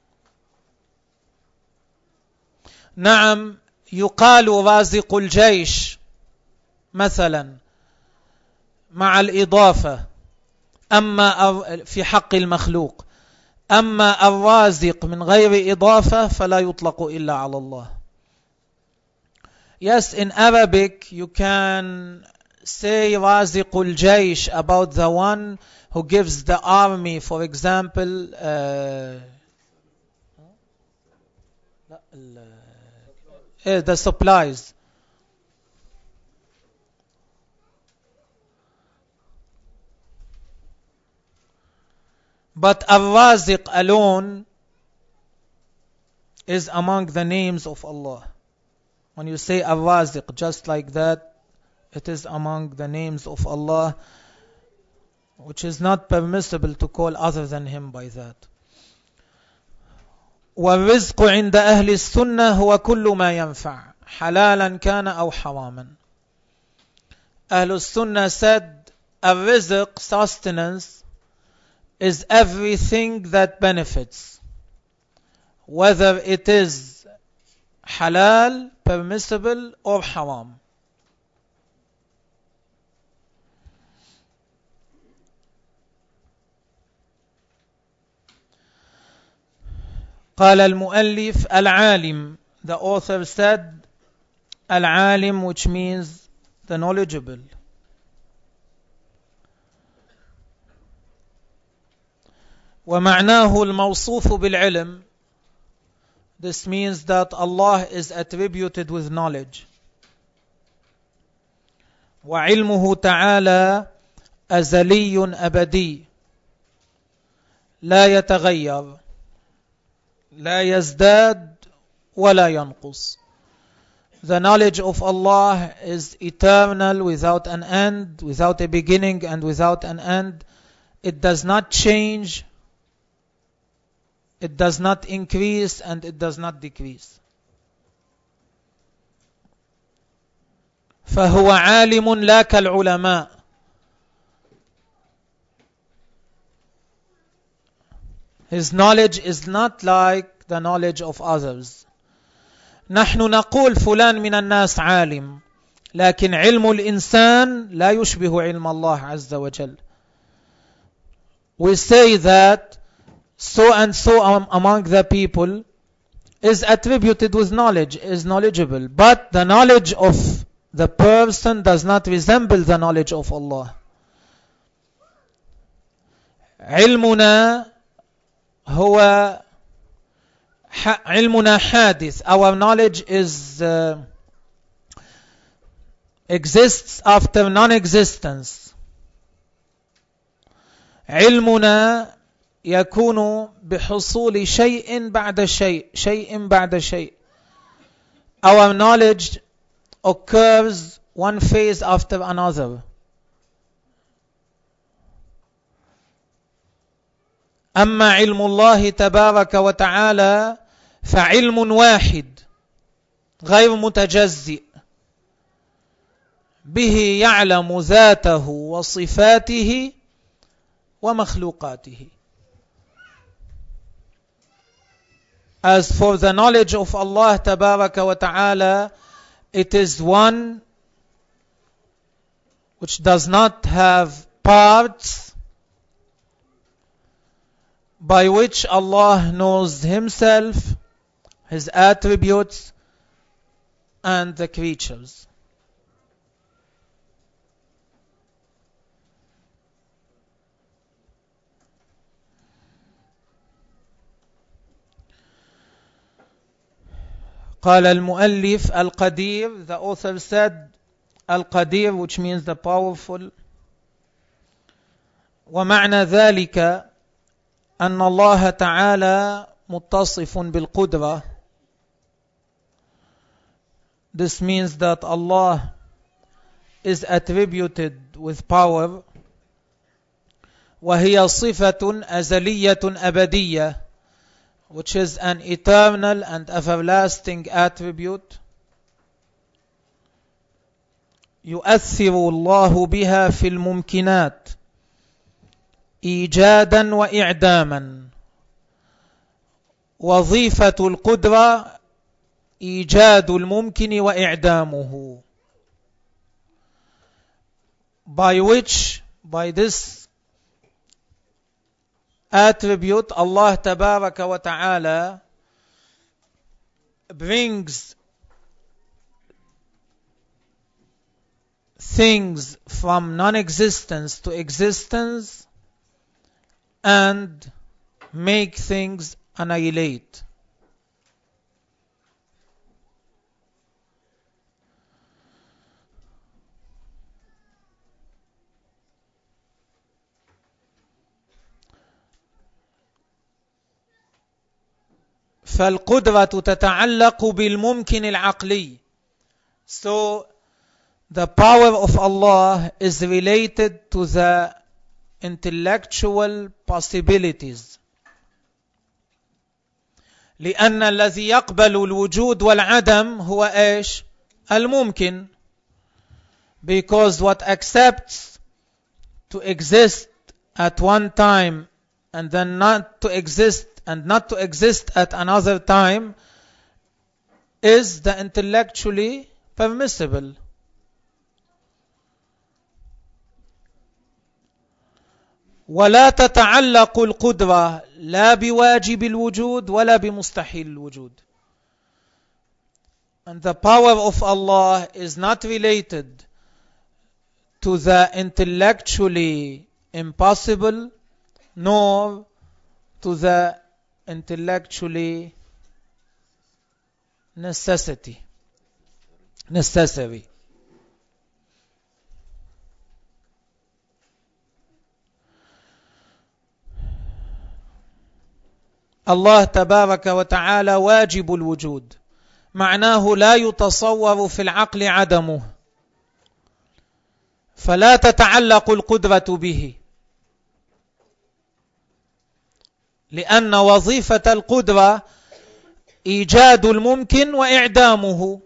نعم يقال رازق الجيش مثلا مع الإضافة أما في حق المخلوق. أما الرازق من غير إضافة فلا يطلق إلا على الله. Yes, in Arabic you can say Raziqul Jaysh about the one who gives the army, for example, uh, the supplies. But Ar-Raziq alone is among the names of Allah. When you say Ar-Raziq just like that, it is among the names of Allah, which is not permissible to call other than Him by that. وَالرِّزْقُ عِنْدَ أَهْلِ السُّنَّةِ هُوَ كُلُّ مَا يَنْفَعُ حَلَالًا كَانَ أَوْ حَرَامًا. Ahlul Sunnah said, Ar-Rizq, sustenance, is everything that benefits, whether it is halal, permissible, or haram. قال المؤلف العالم, the author said العالم, which means the knowledgeable. ومعناه الموصوف بالعلم, this means that Allah is attributed with knowledge. وعلمه تعالى أزلي أبدي لا يتغير لا يزداد ولا ينقص. The knowledge of Allah is eternal, without an end, without a beginning and without an end. It does not change, it does not increase, and it does not decrease. فهو عالم لا كالعلماء. His knowledge is not like the knowledge of others. نحن نقول فلان من الناس عالم، لكن علم الإنسان لا يشبه علم الله عز وجل. We say that so and so among the people is attributed with knowledge, is knowledgeable, but the knowledge of the person does not resemble the knowledge of Allah. علمنا هو علمنا حادث. Our knowledge is uh, exists after non-existence. علمنا يكون بحصول شيء بعد شيء شيء بعد شيء. Our knowledge occurs one phase after another. أما علم الله تبارك وتعالى فعلم واحد غير متجزئ به يعلم ذاته وصفاته ومخلوقاته. As for the knowledge of Allah تبارك وتعالى, it is one which does not have parts, by which Allah knows Himself, His attributes, and the creatures. قال المؤلف القدير, the author said القدير, which means the powerful. ومعنى ذلك أن الله تعالى متصف بالقدرة. This means that Allah is attributed with power. وهي صفة أزلية أبدية, which is an eternal and everlasting attribute. يؤثر الله بها في الممكنات إيجادا وإعداما. وظيفة القدرة إيجاد الممكن وإعدامه. By which, by this attribute, Allah Tabaraka wa Ta'ala brings things from non-existence to existence and make things annihilate. فالقدرة تتعلق بالممكن العقلي. So the power of Allah is related to the intellectual possibilities. لأن الذي يقبل الوجود والعدم هو إيش؟ الممكن. Because what accepts to exist at one time and then not to exist and not to exist at another time is the intellectually permissible. ولا تتعلق القدرة لا بواجب الوجود ولا بمستحيل الوجود. And the power of Allah is not related to the intellectually impossible nor to the intellectually necessity necessary. الله تبارك وتعالى واجب الوجود، معناه لا يتصور في العقل عدمه، فلا تتعلق القدرة به، لأن وظيفة القدرة إيجاد الممكن وإعدامه،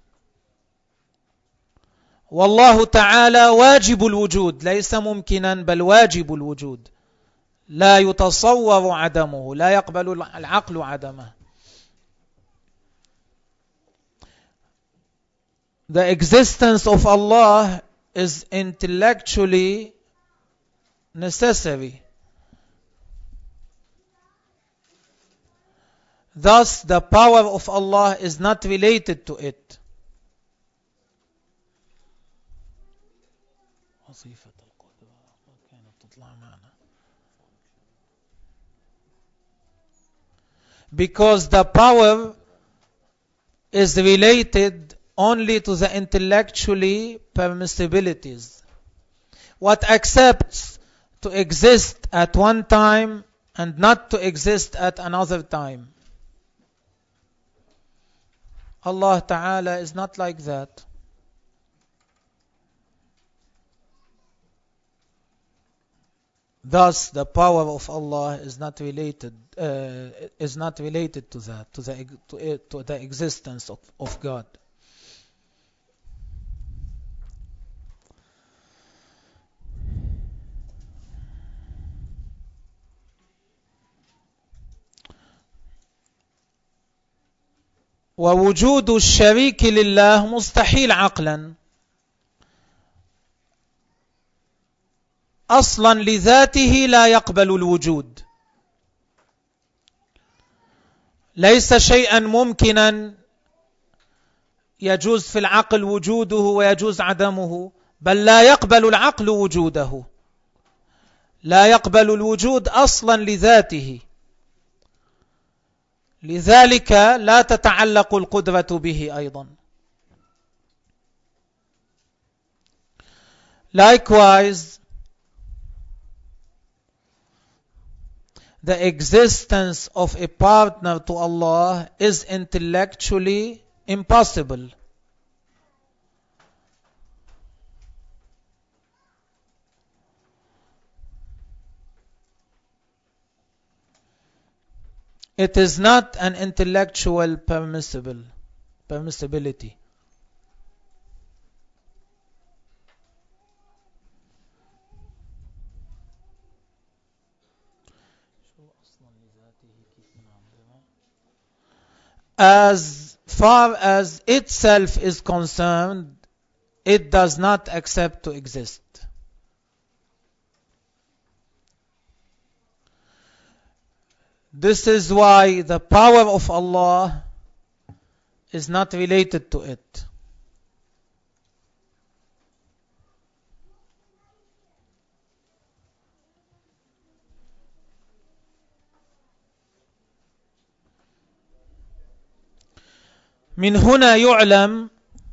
والله تعالى واجب الوجود ليس ممكنا بل واجب الوجود، لا يتصور عدمه، لا يقبل العقل عدمه. The existence of Allah is intellectually necessary. Thus, the power of Allah is not related to it. Because the power is related only to the intellectually permissibilities. What accepts to exist at one time and not to exist at another time. Allah Ta'ala is not like that. Thus, the power of Allah is not related uh, is not related to that, to the to, to the existence of, of God. ووجود الشريك لله مستحيل عقلا، أصلا لذاته لا يقبل الوجود، ليس شيئا ممكنا يجوز في العقل وجوده ويجوز عدمه، بل لا يقبل العقل وجوده، لا يقبل الوجود أصلا لذاته، لذلك لا تتعلق القدرة به أيضا. Likewise, the existence of a partner to Allah is intellectually impossible. It is not an intellectual permissible permissibility. As far as itself is concerned, it does not accept to exist. This is why the power of Allah is not related to it. من هنا يعلم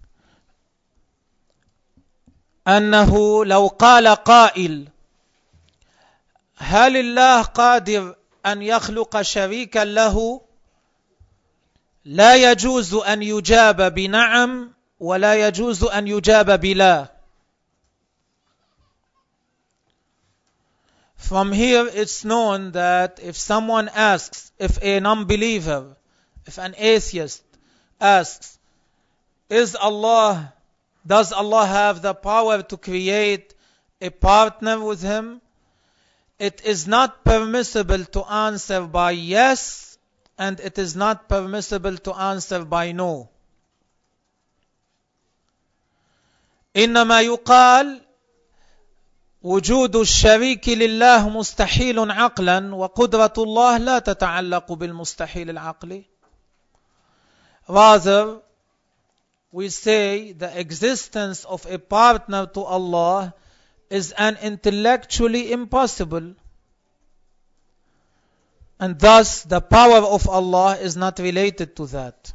أنه لو قال قائل هل الله قادر أن يخلق شريكا له، لا يجوز أن يجاب بنعم ولا يجوز أن يجاب بلا. From here it's known that if someone asks, if a non-believer, if an atheist asks, is Allah, does Allah have the power to create a partner with him? It is not permissible to answer by yes, and it is not permissible to answer by no. إنما يقال وجود الشريك لله مستحيل عقلا، وقدرة الله لا تتعلق بالمستحيل العقلي. Rather, we say the existence of a partner to Allah is an intellectually impossible, and thus the power of Allah is not related to that.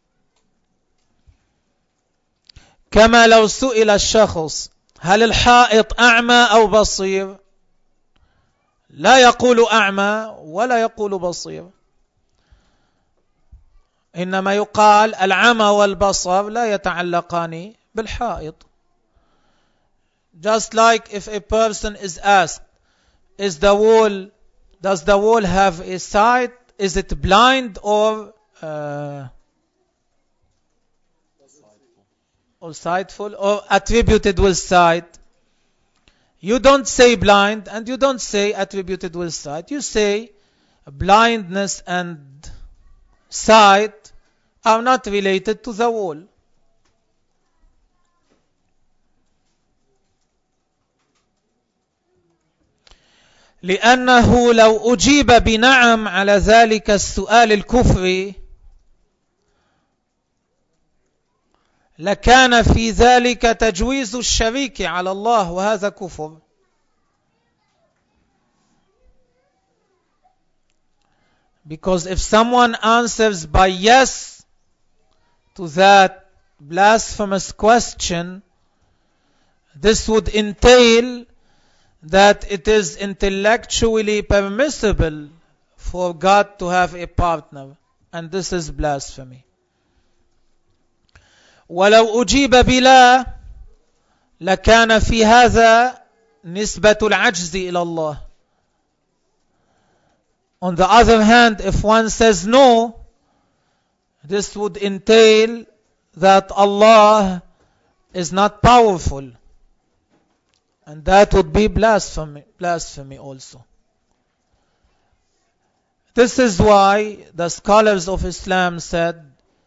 كما لو سئل الشخص هل الحائط أعمى أو بصير، لا يقول أعمى ولا يقول بصير، إنما يقال العمى والبصر لا يتعلقان بالحائط. Just like if a person is asked, is the wall, does the wall have a sight? Is it blind or uh, or sightful or attributed with sight? You don't say blind and you don't say attributed with sight. You say blindness and sight are not related to the wall. لأنه لو أجيب بنعم على ذلك السؤال الكفري لكان في ذلك تجويز الشريك على الله، وهذا كفر. Because if someone answers by yes to that blasphemous question, this would entail that it is intellectually permissible for God to have a partner, and this is blasphemy. ولو أجيب بلا لكان في هذا نسبة العجز إلى الله. On the other hand, if one says no, this would entail that Allah is not powerful, and that would be blasphemy, blasphemy also. This is why the scholars of Islam said,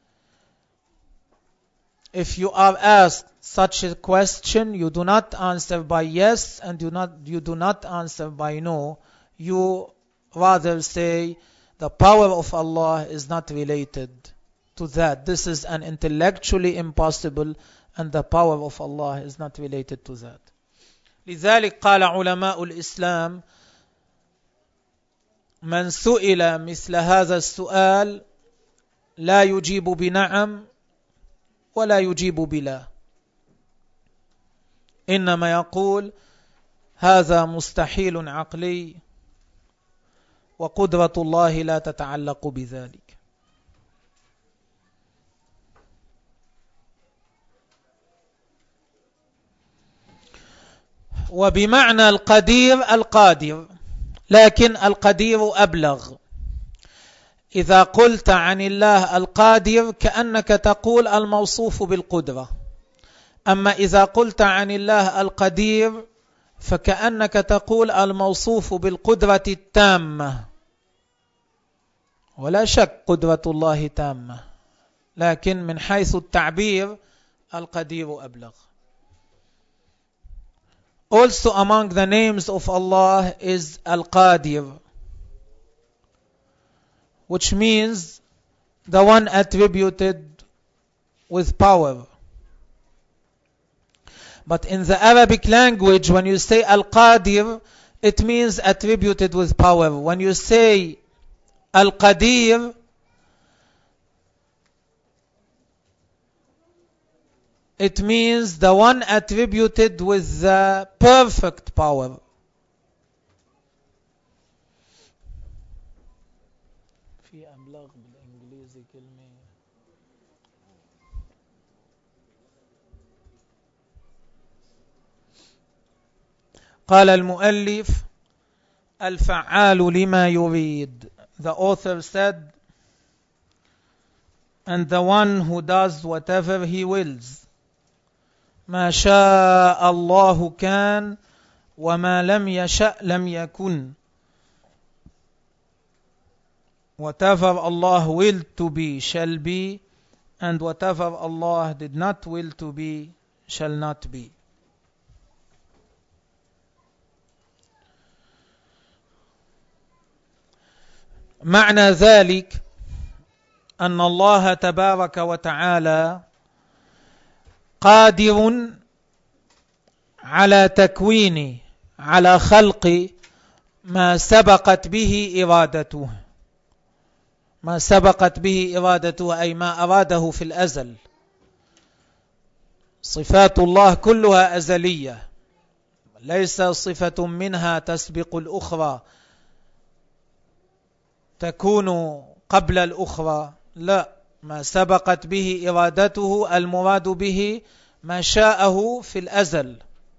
if you are asked such a question, you do not answer by yes and do not, you do not answer by no. You rather say the power of Allah is not related to that. This is an intellectually impossible, and the power of Allah is not related to that. لذلك قال علماء الإسلام من سئل مثل هذا السؤال لا يجيب بنعم ولا يجيب بلا، إنما يقول هذا مستحيل عقلي وقدرة الله لا تتعلق بذلك. وبمعنى القدير القادر، لكن القدير أبلغ. إذا قلت عن الله القادر كأنك تقول الموصوف بالقدرة، أما إذا قلت عن الله القدير فكأنك تقول الموصوف بالقدرة التامة، ولا شك قدرة الله تامة، لكن من حيث التعبير القدير أبلغ. Also among the names of Allah is Al-Qadir, which means the one attributed with power. But in the Arabic language, when you say Al-Qadir, it means attributed with power. When you say Al-Qadir, it means the one attributed with the perfect power. قال المؤلف الفعال لما يريد. The author said, and the one who does whatever he wills. ما شاء الله كان وما لم يشأ لم يكن. Whatever Allah willed to be shall be, and whatever Allah did not will to be shall not be. معنى ذلك أن الله تبارك وتعالى قادر على تكوين على خلق ما سبقت به إرادته، ما سبقت به إرادته أي ما أراده في الأزل. صفات الله كلها أزلية، ليس صفة منها تسبق الأخرى تكون قبل الأخرى، لا، ما سبقت به إرادته المراد به ما شاءه في الأزل.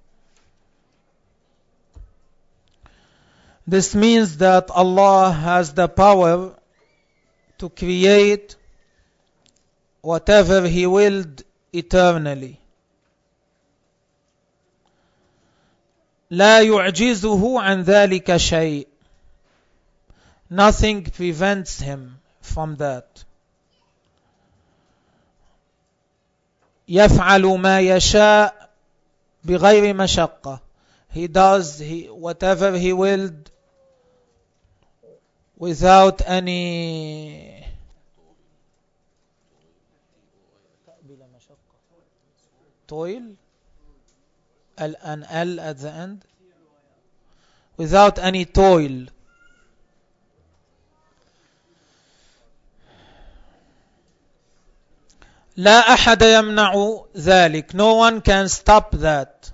This means that Allah has the power to create whatever He willed eternally. لا يعجزه عن ذلك شيء. Nothing prevents Him from that. يفعل ما يشاء بغير مشقة. He does he, whatever He willed without any toil, an L at the end, without any toil. لا أحد يمنع ذلك. No one can stop that.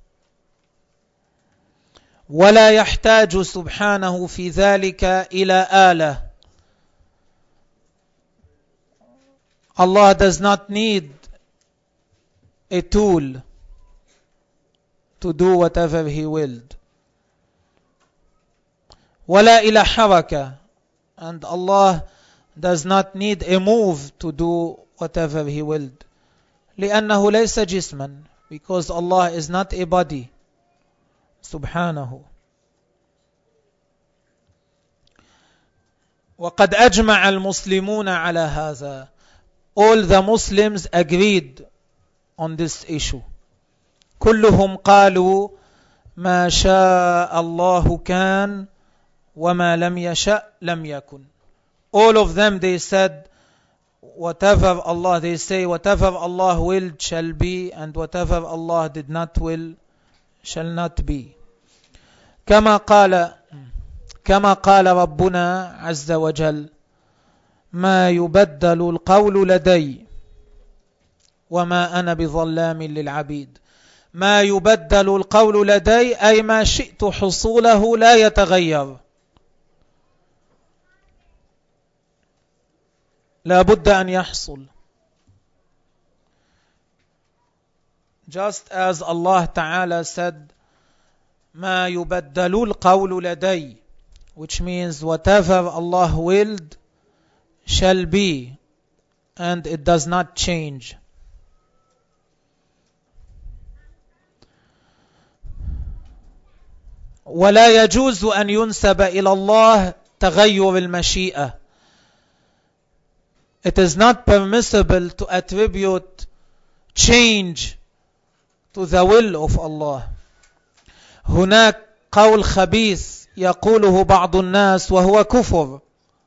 ولا يحتاج سبحانه في ذلك إلى آلة. Allah does not need a tool to do whatever He willed. ولا إلى حركة. And Allah does not need a move to do whatever He willed. لأنه ليس جسما, because Allah is not a body. سبحانه. وقد أجمع المسلمون على هذا. All the Muslims agreed on this issue. كلهم قالوا ما شاء الله كان وما لم يشأ لم يكن. All of them, they said, whatever Allah, they say, whatever Allah willed shall be, and whatever Allah did not will shall not be. كما قال كما قال ربنا عز وجل ما يبدل القول لدي وما أنا بظلام للعبيد. ما يبدل القول لدي أي ما شئت حصوله لا يتغير، لا بد أن يحصل. Just as Allah Ta'ala said ما يبدل القول لدي, which means whatever Allah willed shall be, and it does not change. ولا يجوز أن ينسب إلى الله تغير المشيئة. It is not permissible to attribute change to the will of Allah. هناك قول خبيث يقوله بعض الناس وهو كفر.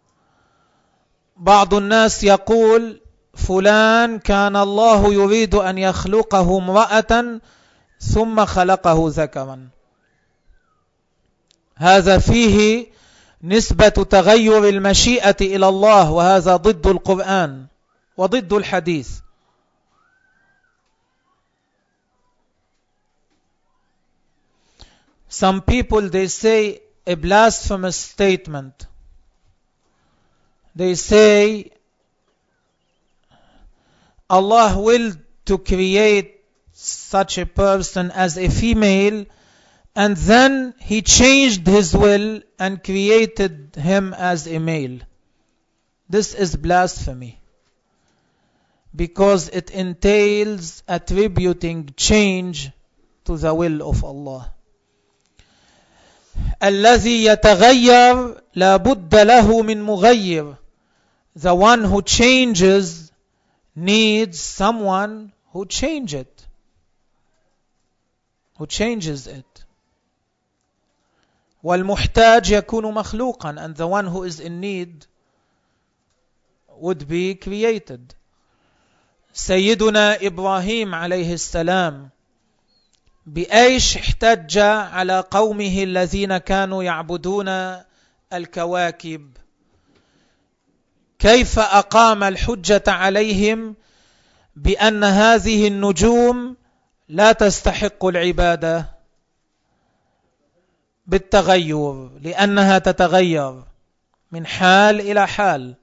بعض الناس يقول فلان كان الله يريد أن يخلقه امرأة ثم خلقه ذكرا. هذا فيه نسبة تغير المشيئة إلى الله، وهذا ضد القرآن وضد الحديث. Some people, they say a blasphemous statement. They say Allah willed to create such a person as a female, and then He changed His will and created him as a male. This is blasphemy, because it entails attributing change to the will of Allah. الذي يتغير لا بد له من مغير. The one who changes needs someone who change it, who changes it. والمحتاج يكون مخلوقا, and the one who is in need would be created. سيدنا إبراهيم عليه السلام بأيش احتج على قومه الذين كانوا يعبدون الكواكب؟ كيف أقام الحجة عليهم بأن هذه النجوم لا تستحق العبادة؟ بالتغير، لأنها تتغير من حال إلى حال.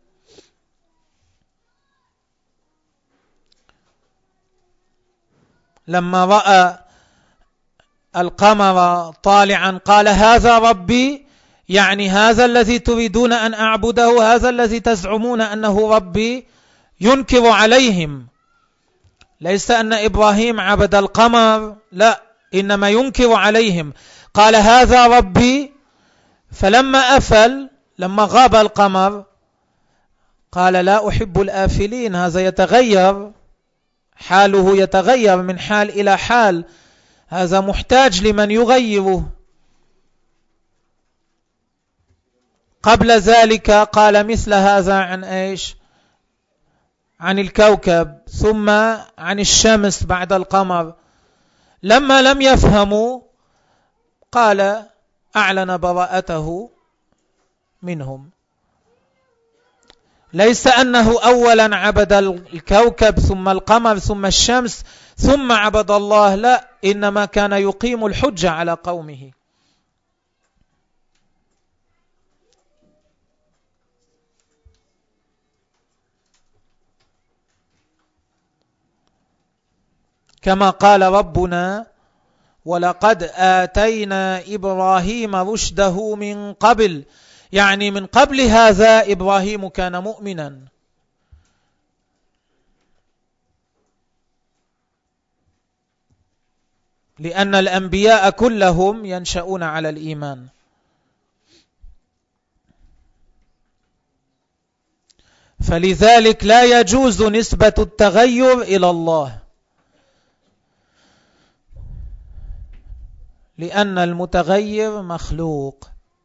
لما رأى القمر طالعا قال هذا ربي، يعني هذا الذي تريدون أن أعبده، هذا الذي تزعمون أنه ربي، ينكر عليهم. ليس أن إبراهيم عبد القمر، لا، إنما ينكر عليهم. قال هذا ربي، فلما أفل، لما غاب القمر، قال لا أحب الآفلين. هذا يتغير، حاله يتغير من حال إلى حال، هذا محتاج لمن يغيره. قبل ذلك قال مثل هذا عن إيش؟ عن الكوكب، ثم عن الشمس بعد القمر. لما لم يفهموا قال أعلن براءته منهم. ليس أنه أولا عبد الكوكب ثم القمر ثم الشمس ثم عبد الله، لا، إنما كان يقيم الحجة على قومه. كما قال ربنا ولقد آتينا إبراهيم رشده من قبل، يعني من قبل هذا إبراهيم كان مؤمنا. لأن الأنبياء كلهم ينشأون على الإيمان. فلذلك لا يجوز نسبة التغير إلى الله، لأن المتغير مخلوق.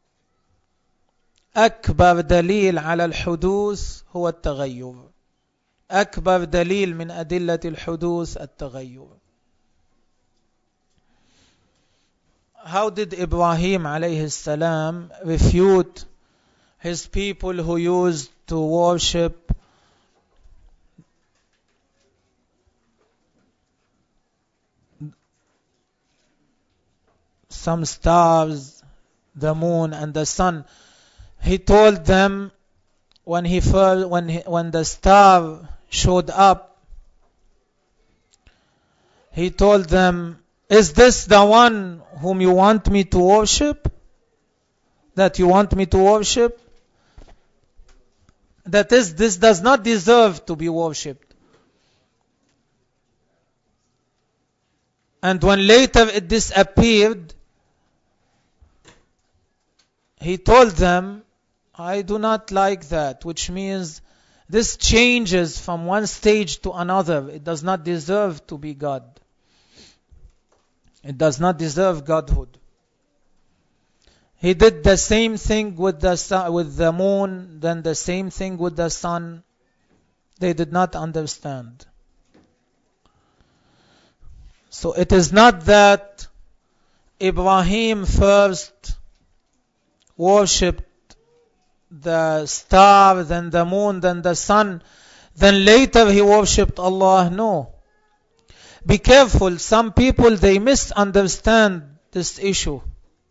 أكبر دليل على الحدوث هو التغير، أكبر دليل من أدلة الحدوث التغير. How did Ibrahim alayhi salam refute his people who used to worship some stars, the moon and the sun? He told them when he first, when he, when the star showed up, he told them, is this the one whom you want me to worship? That you want me to worship? That is, this does not deserve to be worshipped. And when later it disappeared, he told them, I do not like that, which means this changes from one stage to another. It does not deserve to be God. It does not deserve godhood. He did the same thing with the sun, with the moon, then the same thing with the sun. They did not understand. So it is not that Ibrahim first worshipped the star, then the moon, then the sun, then later he worshipped Allah. No. Be careful. Some people, they misunderstand this issue.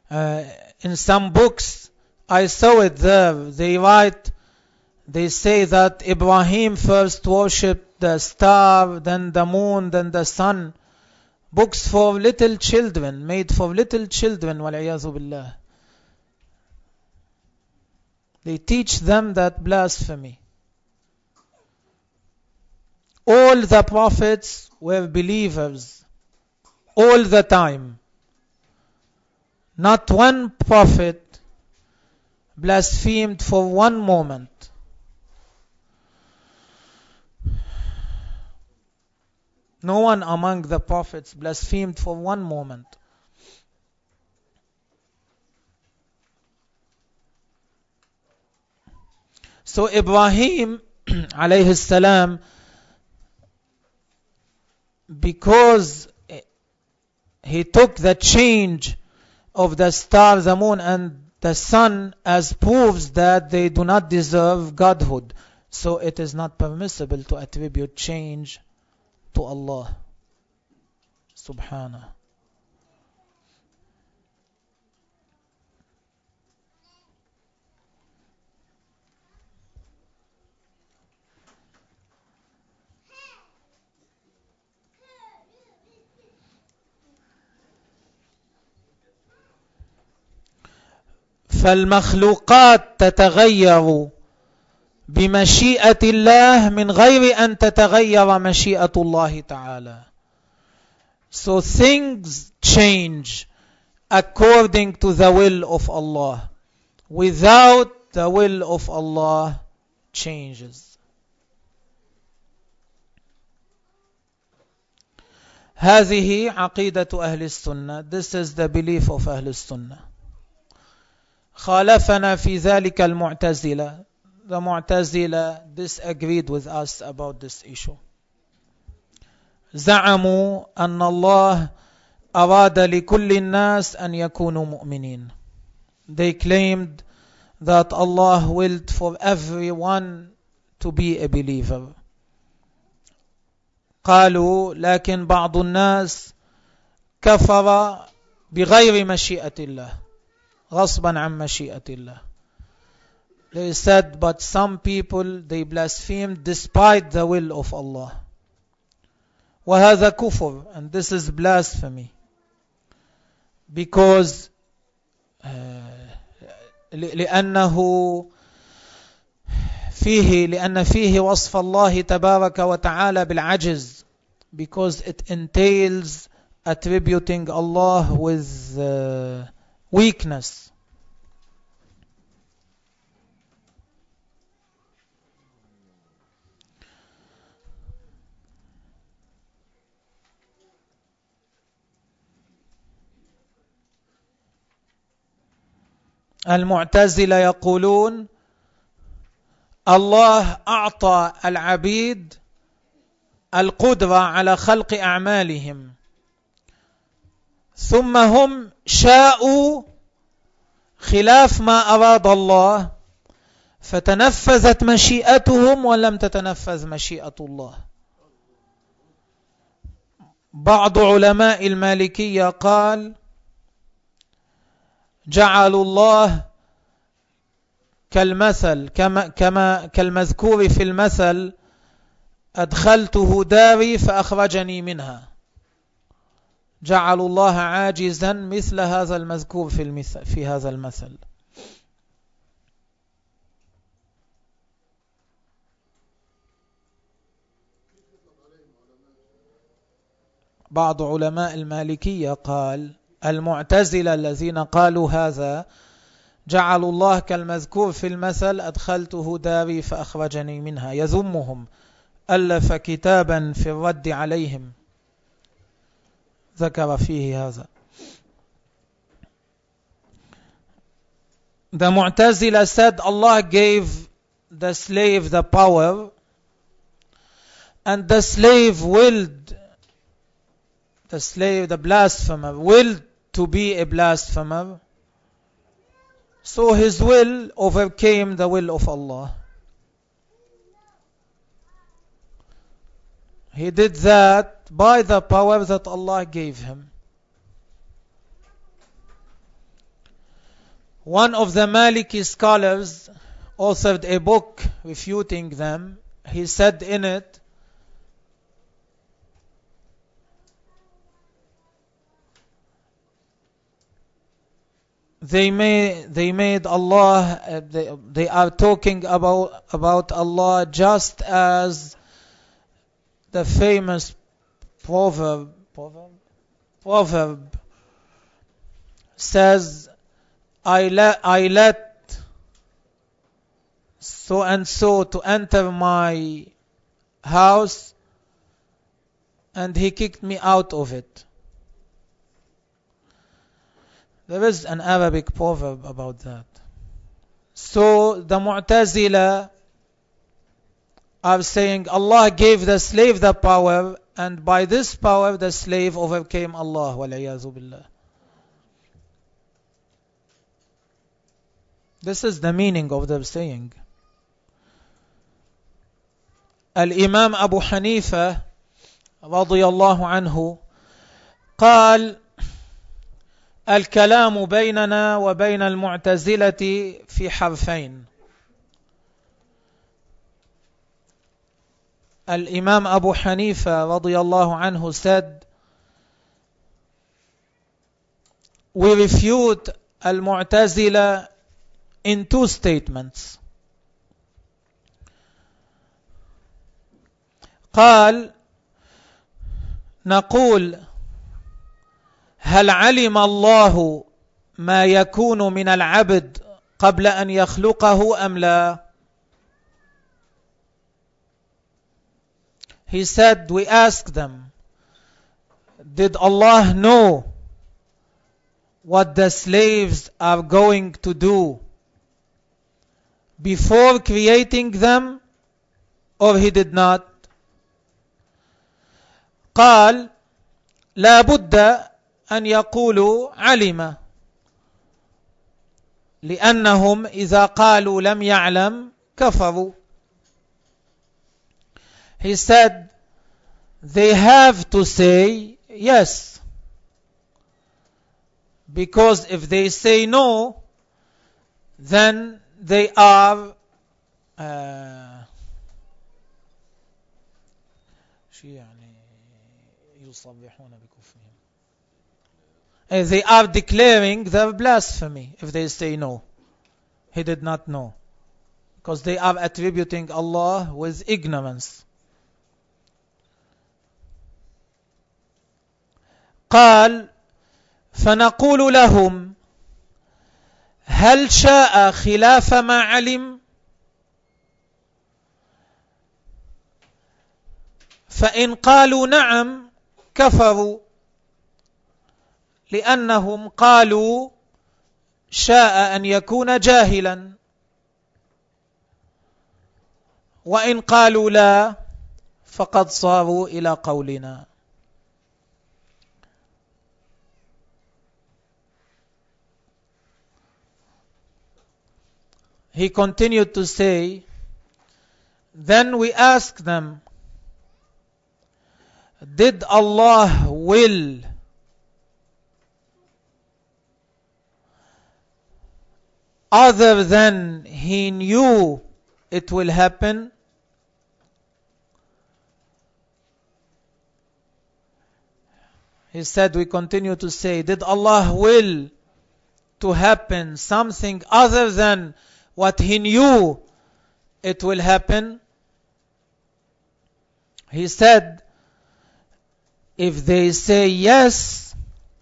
Uh, in some books, I saw it there. They write, they say that Ibrahim first worshipped the star, then the moon, then the sun. Books for little children, made for little children, وَالْعِيَاذُ بِاللَّهِ. They teach them that blasphemy. All the prophets were believers, all the time. Not one prophet blasphemed for one moment. No one among the prophets blasphemed for one moment. So Ibrahim alayhi salam, because he took the change of the star, the moon and the sun as proofs that they do not deserve godhood, so it is not permissible to attribute change to Allah subhanahu. فالمخلوقات تتغير بمشيئة الله من غير أن تتغير مشيئة الله تعالى. So things change according to the will of Allah, without the will of Allah changes. هذه عقيدة أهل السنة. This is the belief of أهل السنة. خالفنا في ذلك المعتزلة. The Mu'tazila disagreed with us about this issue. زعموا أن الله أراد لكل الناس أن يكونوا مؤمنين. They claimed that Allah willed for everyone to be a believer. قالوا لكن بعض الناس كفر بغير مشيئة الله غصبا عن مشيئة الله. They said, but some people, they blasphemed despite the will of Allah. وهذا كفر, and this is blasphemy. Because uh, لأنه فيه لأن فيه وصف الله تبارك وتعالى بالعجز, because it entails attributing Allah with uh, weakness. المعتزلة يقولون الله أعطى العبيد القدرة على خلق أعمالهم، ثم هم شاءوا خلاف ما أراد الله، فتنفذت مشيئتهم ولم تتنفذ مشيئة الله. بعض علماء المالكية قال جعلوا الله كالمثل كما كما كالمذكور في المثل أدخلته داري فأخرجني منها. جعلوا الله عاجزا مثل هذا المذكور في المثل في هذا المثل. بعض علماء المالكية قال المعتزلة الذين قالوا هذا جعلوا الله كالمذكور في المثل أدخلته داري فأخرجني منها، يذمهم. ألف كتابا في الرد عليهم ذكر فيه هذا. The Mu'tazila said Allah gave the slave the power, and the slave willed, the slave, the blasphemer, willed to be a blasphemer, so his will overcame the will of Allah. He did that by the power that Allah gave him. One of the Maliki scholars authored a book refuting them. He said in it, They made, they made Allah, uh, they, they are talking about, about Allah just as the famous proverb, proverb, proverb says, I let, I let so and so to enter my house and he kicked me out of it. There is an Arabic proverb about that. So the Mu'tazila are saying Allah gave the slave the power, and by this power the slave overcame Allah. Wal-'iyadhu billah. This is the meaning of their saying. Al-Imam Abu Hanifa radiyallahu anhu قال الكلام بيننا وبين المعتزلة في حرفين. Al-Imam Abu Hanifa radiyallahu anhu said, we refute Al-Mu'tazila in two statements. قال نقول هل علم الله ما يكون من العبد قبل أن يخلقه أم لا? He said, we asked them, did Allah know what the slaves are going to do before creating them, or he did not? قال لا بد أن يقولوا علم لأنهم إذا قالوا لم يعلم كفروا. He said, they have to say yes, because if they say no, then they are uh, they are declaring their blasphemy if they say no. He did not know, because they are attributing Allah with ignorance. قال فنقول لهم هل شاء خلاف ما علم؟ فإن قالوا نعم كفروا لأنهم قالوا شاء أن يكون جاهلا، وإن قالوا لا فقد صاروا إلى قولنا. He continued to say, then we ask them, did Allah will other than He knew it will happen? He said, we continue to say, did Allah will to happen something other than what He knew it will happen? He said, if they say yes,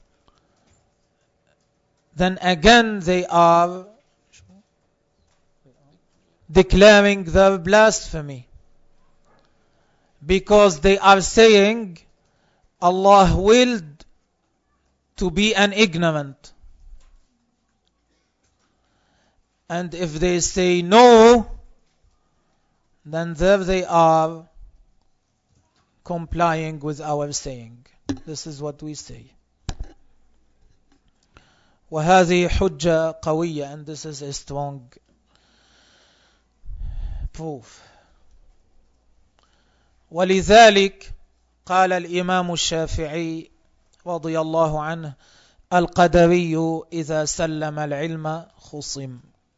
then again they are declaring their blasphemy, because they are saying Allah willed to be an ignorant. And if they say no, then there they are complying with our saying. This is what we say. وهذه حجة قوية, and this is a strong proof. ولذلك قال الإمام الشافعي رضي الله عنه القدري إذا سلم العلم خصم.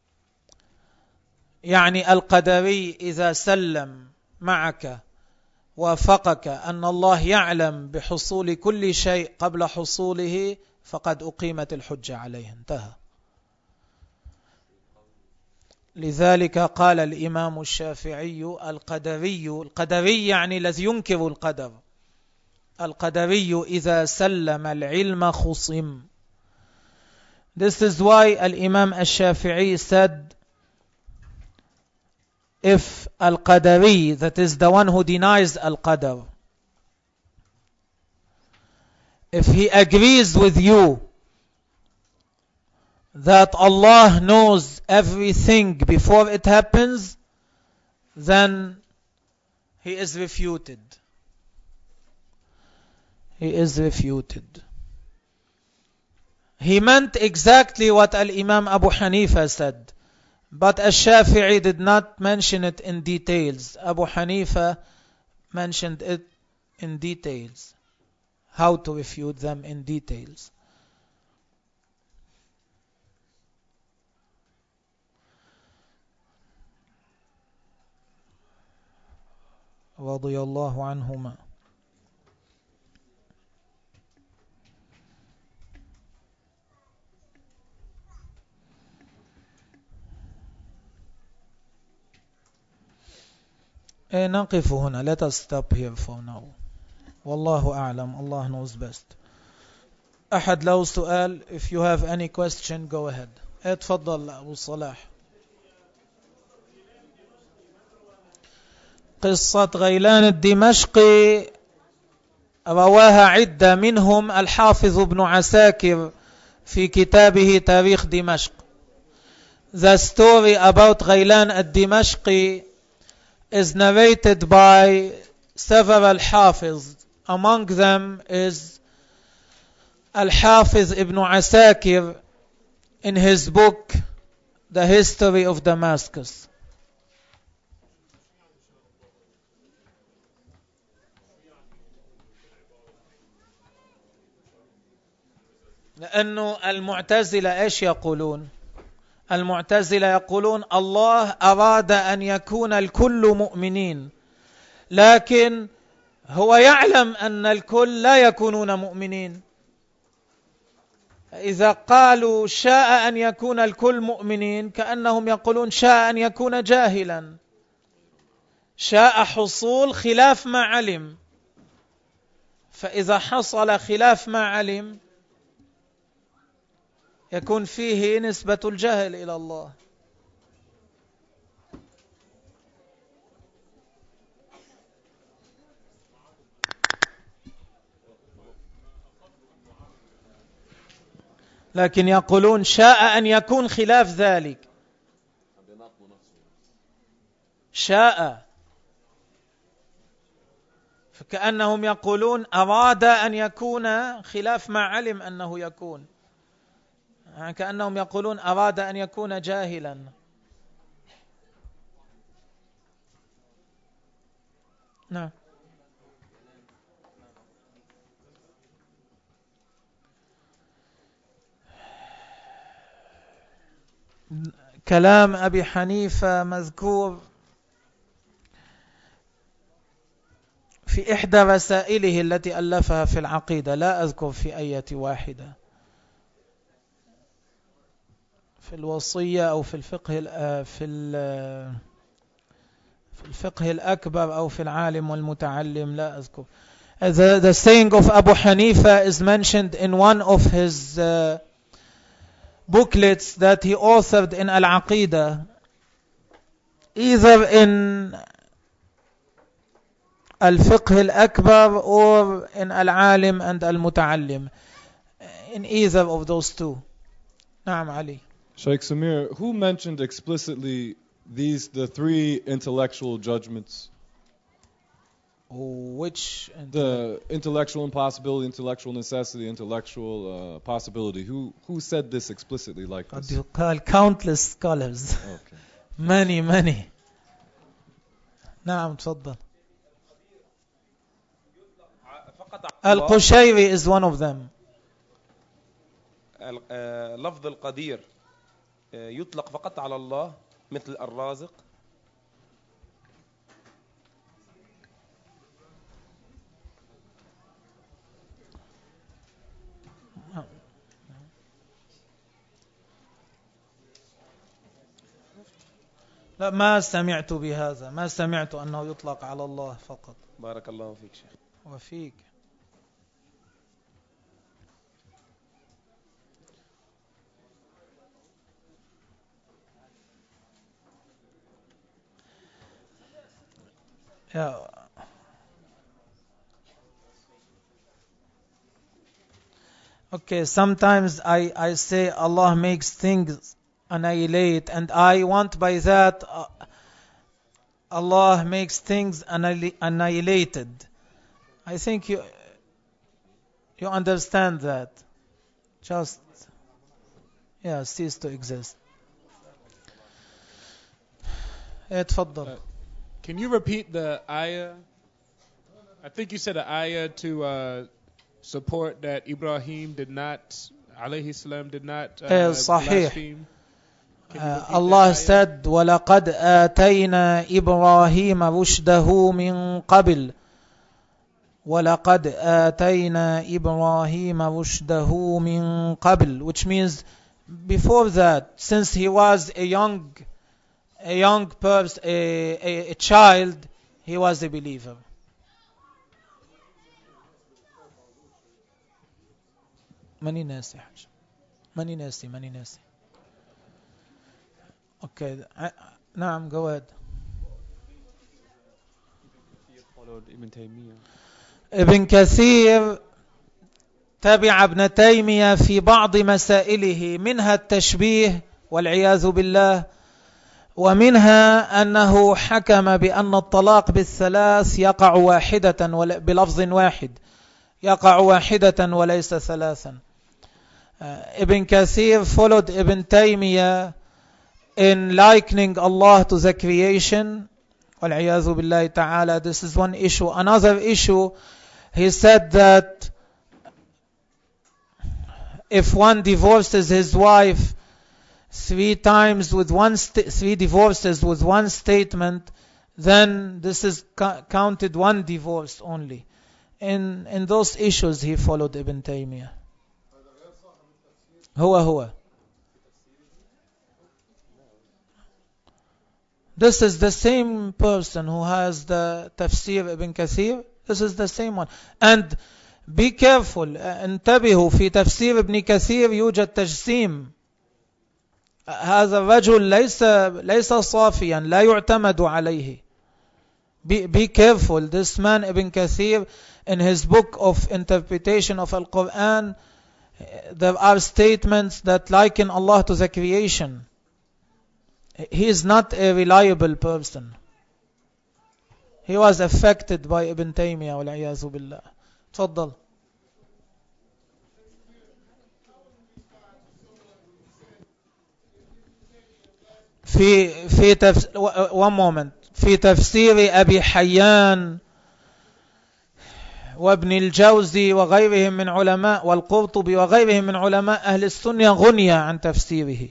يعني القدري إذا سلم معك وافقك أن الله يعلم بحصول كل شيء قبل حصوله فقد أقيمت الحجة عليه، انتهى. لذلك قال الإمام الشافعي القدري، القدري يعني الذي ينكر القدر، القدري إذا سلم العلم خصم. This is why الإمام الشافعي said if al-Qadari, that is the one who denies al-Qadar, if he agrees with you that Allah knows everything before it happens, then he is refuted. He is refuted. He meant exactly what Al-Imam Abu Hanifa said, but Al-Shafi'i did not mention it in details. Abu Hanifa mentioned it in details, how to refute them in details. رضي الله عنهما. نقف هنا. Let us stop here for now. والله أعلم. Allah knows best. أحد له سؤال? If you have any question, go ahead. اتفضل أبو صلاح. قصة غيلان الدمشقي رواها عدة، منهم الحافظ ابن عساكر في كتابه تاريخ دمشق. The story about غيلان الدمشقي is narrated by several Hafiz. Among them is Al-Hafiz ibn Asakir in his book The History of Damascus. لأنه المعتزلة إيش يقولون؟ المعتزلة يقولون الله أراد أن يكون الكل مؤمنين، لكن هو يعلم أن الكل لا يكونون مؤمنين. إذا قالوا شاء أن يكون الكل مؤمنين كأنهم يقولون شاء أن يكون جاهلا، شاء حصول خلاف ما علم، فإذا حصل خلاف ما علم يكون فيه نسبة الجهل إلى الله. لكن يقولون شاء أن يكون خلاف ذلك، شاء، فكأنهم يقولون أراد أن يكون خلاف ما علم أنه يكون، يعني كأنهم يقولون أراد أن يكون جاهلا. نعم. كلام أبي حنيفة مذكور في إحدى رسائله التي ألفها في العقيدة، لا أذكر في أية واحدة، في الوصية أو في الفقه في في الفقه الأكبر أو في العالم والمتعلم، لا أذكر. The, the saying of Abu Hanifa is mentioned in one of his uh, booklets that he authored in Al-Aqidah, either in Al-Fiqh Al-Akbar or in Al-Alim and Al-Muta'allim, in either of those two. Naam Ali. Sheikh Samir, who mentioned explicitly these, the three intellectual judgments? Which? The intellectual impossibility, intellectual necessity, intellectual uh, possibility. Who who said this explicitly like this? You call countless scholars. Okay. many, many. نعم تفضل. Al-Qushayri is one of them. لفظ القدير يطلق فقط على الله مثل الرازق؟ لا، ما سمعت بهذا، ما سمعت أنه يطلق على الله فقط. بارك الله فيك شيخ. وفيك. Yeah. Okay, sometimes I, I say Allah makes things annihilate, and I want by that uh, Allah makes things annihilated. I think you you understand that. Just, yeah, cease to exist. اتفضل. Uh, can you repeat the ayah? I think you said the ayah to uh, support that Ibrahim did not, alayhi salam, did not uh, blaspheme. Uh, Allah said, وَلَقَدْ آتَيْنَا إِبْرَاهِيمَ رُشْدَهُ مِنْ قَبْلِ وَلَقَدْ آتَيْنَا إِبْرَاهِيمَ رُشْدَهُ مِنْ قَبْلِ, which means before that, since he was a young a young person, a, a, a child, he was a believer. ماني ناسي حاجة ماني ناسي ماني ناسي Okay, نعم, go ahead. ابن كثير تبع ابن تيمية في بعض مسائله، منها التشبيه والعياذ بالله، ومنها أنه حكم بأن الطلاق بالثلاث يقع واحدة بلفظ واحد، يقع واحدة وليس ثلاثا. Ibn Kathir followed Ibn Taymiyyah in likening Allah to the creation. وَالْعِيَاذُ بِاللَّهِ تَعَالَى. This is one issue. Another issue, he said that if one divorces his wife three times with one st- three divorces with one statement, then this is ca- counted one divorce only. In in those issues he followed Ibn Taymiyyah. هو هو. This is the same person who has the Tafsir Ibn Kathir. This is the same one. And be careful. انتبهوا في تفسير ابن كثير يوجد تجسيم. هذا الرجل ليس ليس صافيا، لا يعتمد عليه. Be, be careful. This man Ibn Kathir, in his book of interpretation of Al-Quran, there are statements that liken Allah to the creation. He is not a reliable person. He was affected by Ibn Taymiyyah والعياذ بالله. تفضل. في في تفس... one moment. في تفسير أبي حيان وابن الجوزي وغيرهم من علماء والقرطبي وغيرهم من علماء أهل السنة غنية عن تفسيره.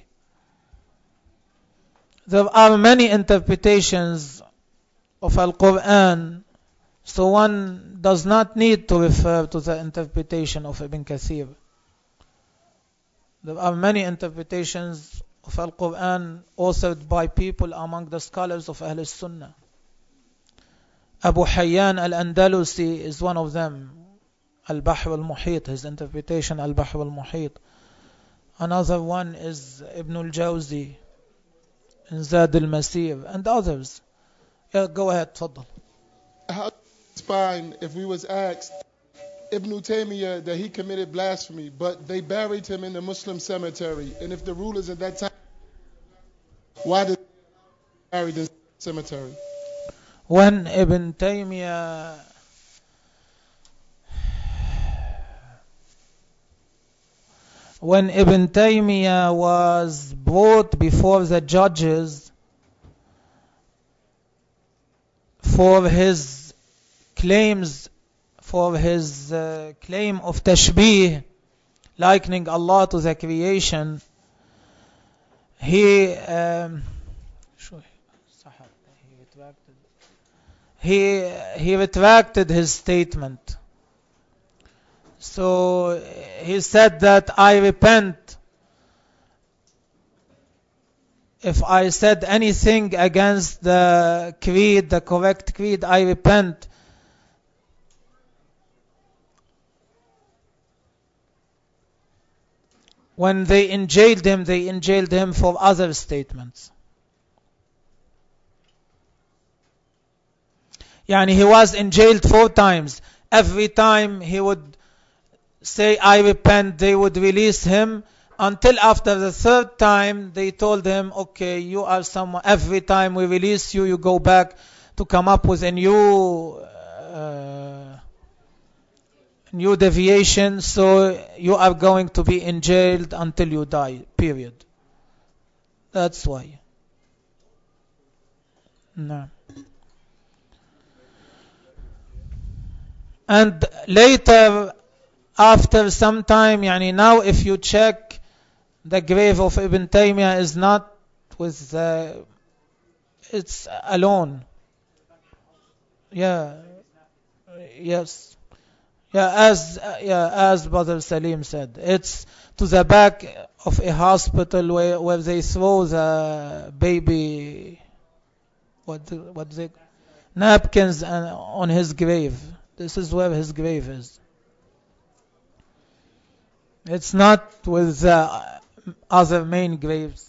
There are many interpretations of Al-Quran, so one does not need to refer to the interpretation of Ibn Kathir. There are many interpretations of Al-Quran authored by people among the scholars of Ahl Sunnah. Abu Hayyan al-Andalusi is one of them. Al-Bahr al-Muhit, his interpretation Al-Bahr al-Muhit. Another one is Ibn al-Jawzi in Zad al-Masir, and others. Yeah, go ahead, تفضل. How it's fine if we was asked Ibn Taymiyyah that he committed blasphemy, but they buried him in the Muslim cemetery, and if the rulers at that time, why did they bury the cemetery? When Ibn Taymiyyah when Ibn Taymiyyah was brought before the judges for his claims, for his uh, claim of tashbih likening Allah to the creation, he um, he he retracted his statement. So he said that I repent if I said anything against the creed, the correct creed. I repent. When they enjailed him, they enjailed him for other statements. Yani he was enjailed four times. Every time he would say, I repent, they would release him. Until after the third time, they told him, okay, you are someone. Every time we release you, you go back to come up with a new uh, new deviation, so you are going to be in jail until you die, period. That's why. No. And later, after some time, yani now if you check, the grave of Ibn Taymiyyah is not with the, it's alone. Yeah. Yes. Yeah, as yeah, as Brother Salim said, it's to the back of a hospital where, where they throw the baby, what what they napkins on his grave. This is where his grave is. It's not with the other main graves.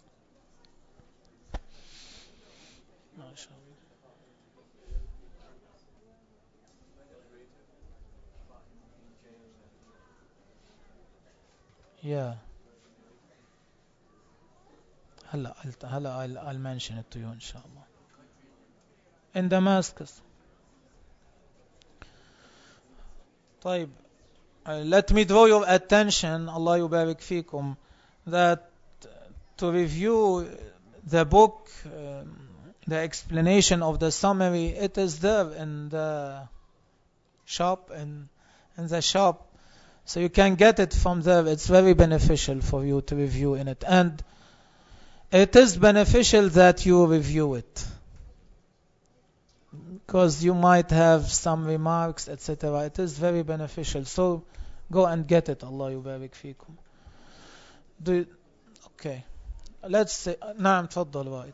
Yeah. هلا هلا I'll, I'll mention it to you inshallah. In Damascus. طيب. Uh, let me draw your attention, Allah yubarik fikum, that to review the book, um, the explanation of the summary, it is there in the shop, in, in the shop. So you can get it from there. It's very beneficial for you to review in it. And it is beneficial that you review it, because you might have some remarks, et cetera. It is very beneficial. So go and get it. Allah yubarik fikum. Do you, okay. Let's say. نعم تفضل وايد.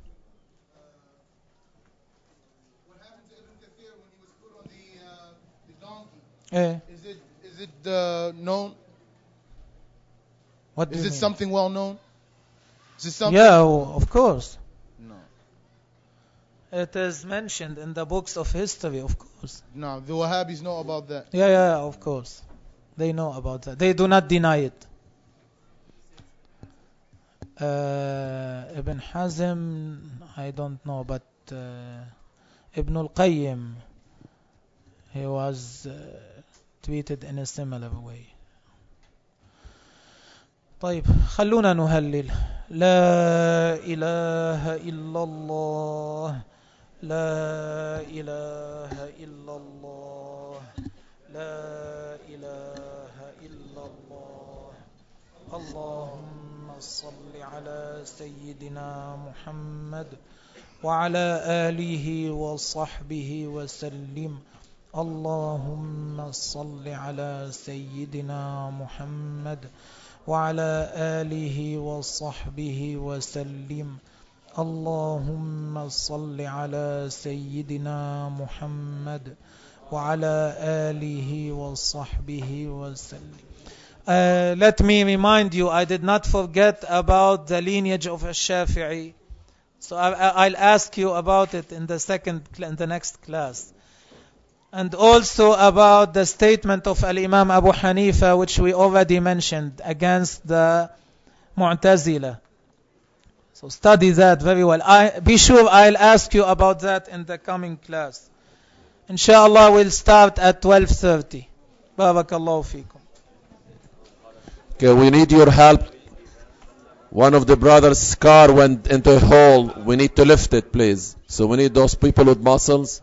What happened to Ibn Kathir when he was put on the uh, the donkey? Eh. Is it is it uh, known? What do Is you it mean? something well known? Is it something? Yeah, of course. No. It is mentioned in the books of history, of course. No, the Wahhabis know about that. Yeah, yeah, of course. They know about that. They do not deny it. Uh, Ibn Hazm, I don't know, but uh, Ibn al-Qayyim, he was uh, treated in a similar way. طيب خلونا نهلل. لا إله إلا الله لا إله إلا الله لا إله إلا الله. اللهم صل على سيدنا محمد وعلى آله وصحبه وسلم. اللهم صل على سيدنا محمد وعلى آله وصحبه وسلم. اللهم صل على سيدنا محمد وعلى آله وصحبه وسلم. Uh, let me remind you, I did not forget about the lineage of Ash-Shafi'i. So I, I'll ask you about it in the second, in the next class. And also about the statement of Al-Imam Abu Hanifa, which we already mentioned, against the Mu'tazila. So study that very well. I, be sure I'll ask you about that in the coming class. Inshallah, we'll start at twelve thirty. Barakallahu feekum. Okay, we need your help. One of the brothers' car went into a hole. We need to lift it, please. So we need those people with muscles.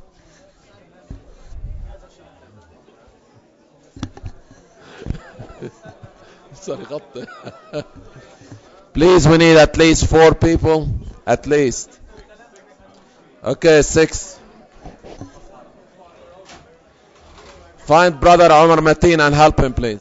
Please, we need at least four people. At least. Okay, six. Find brother Omar Mateen and help him, please.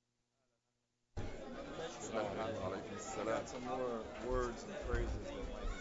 Some more words and phrases that might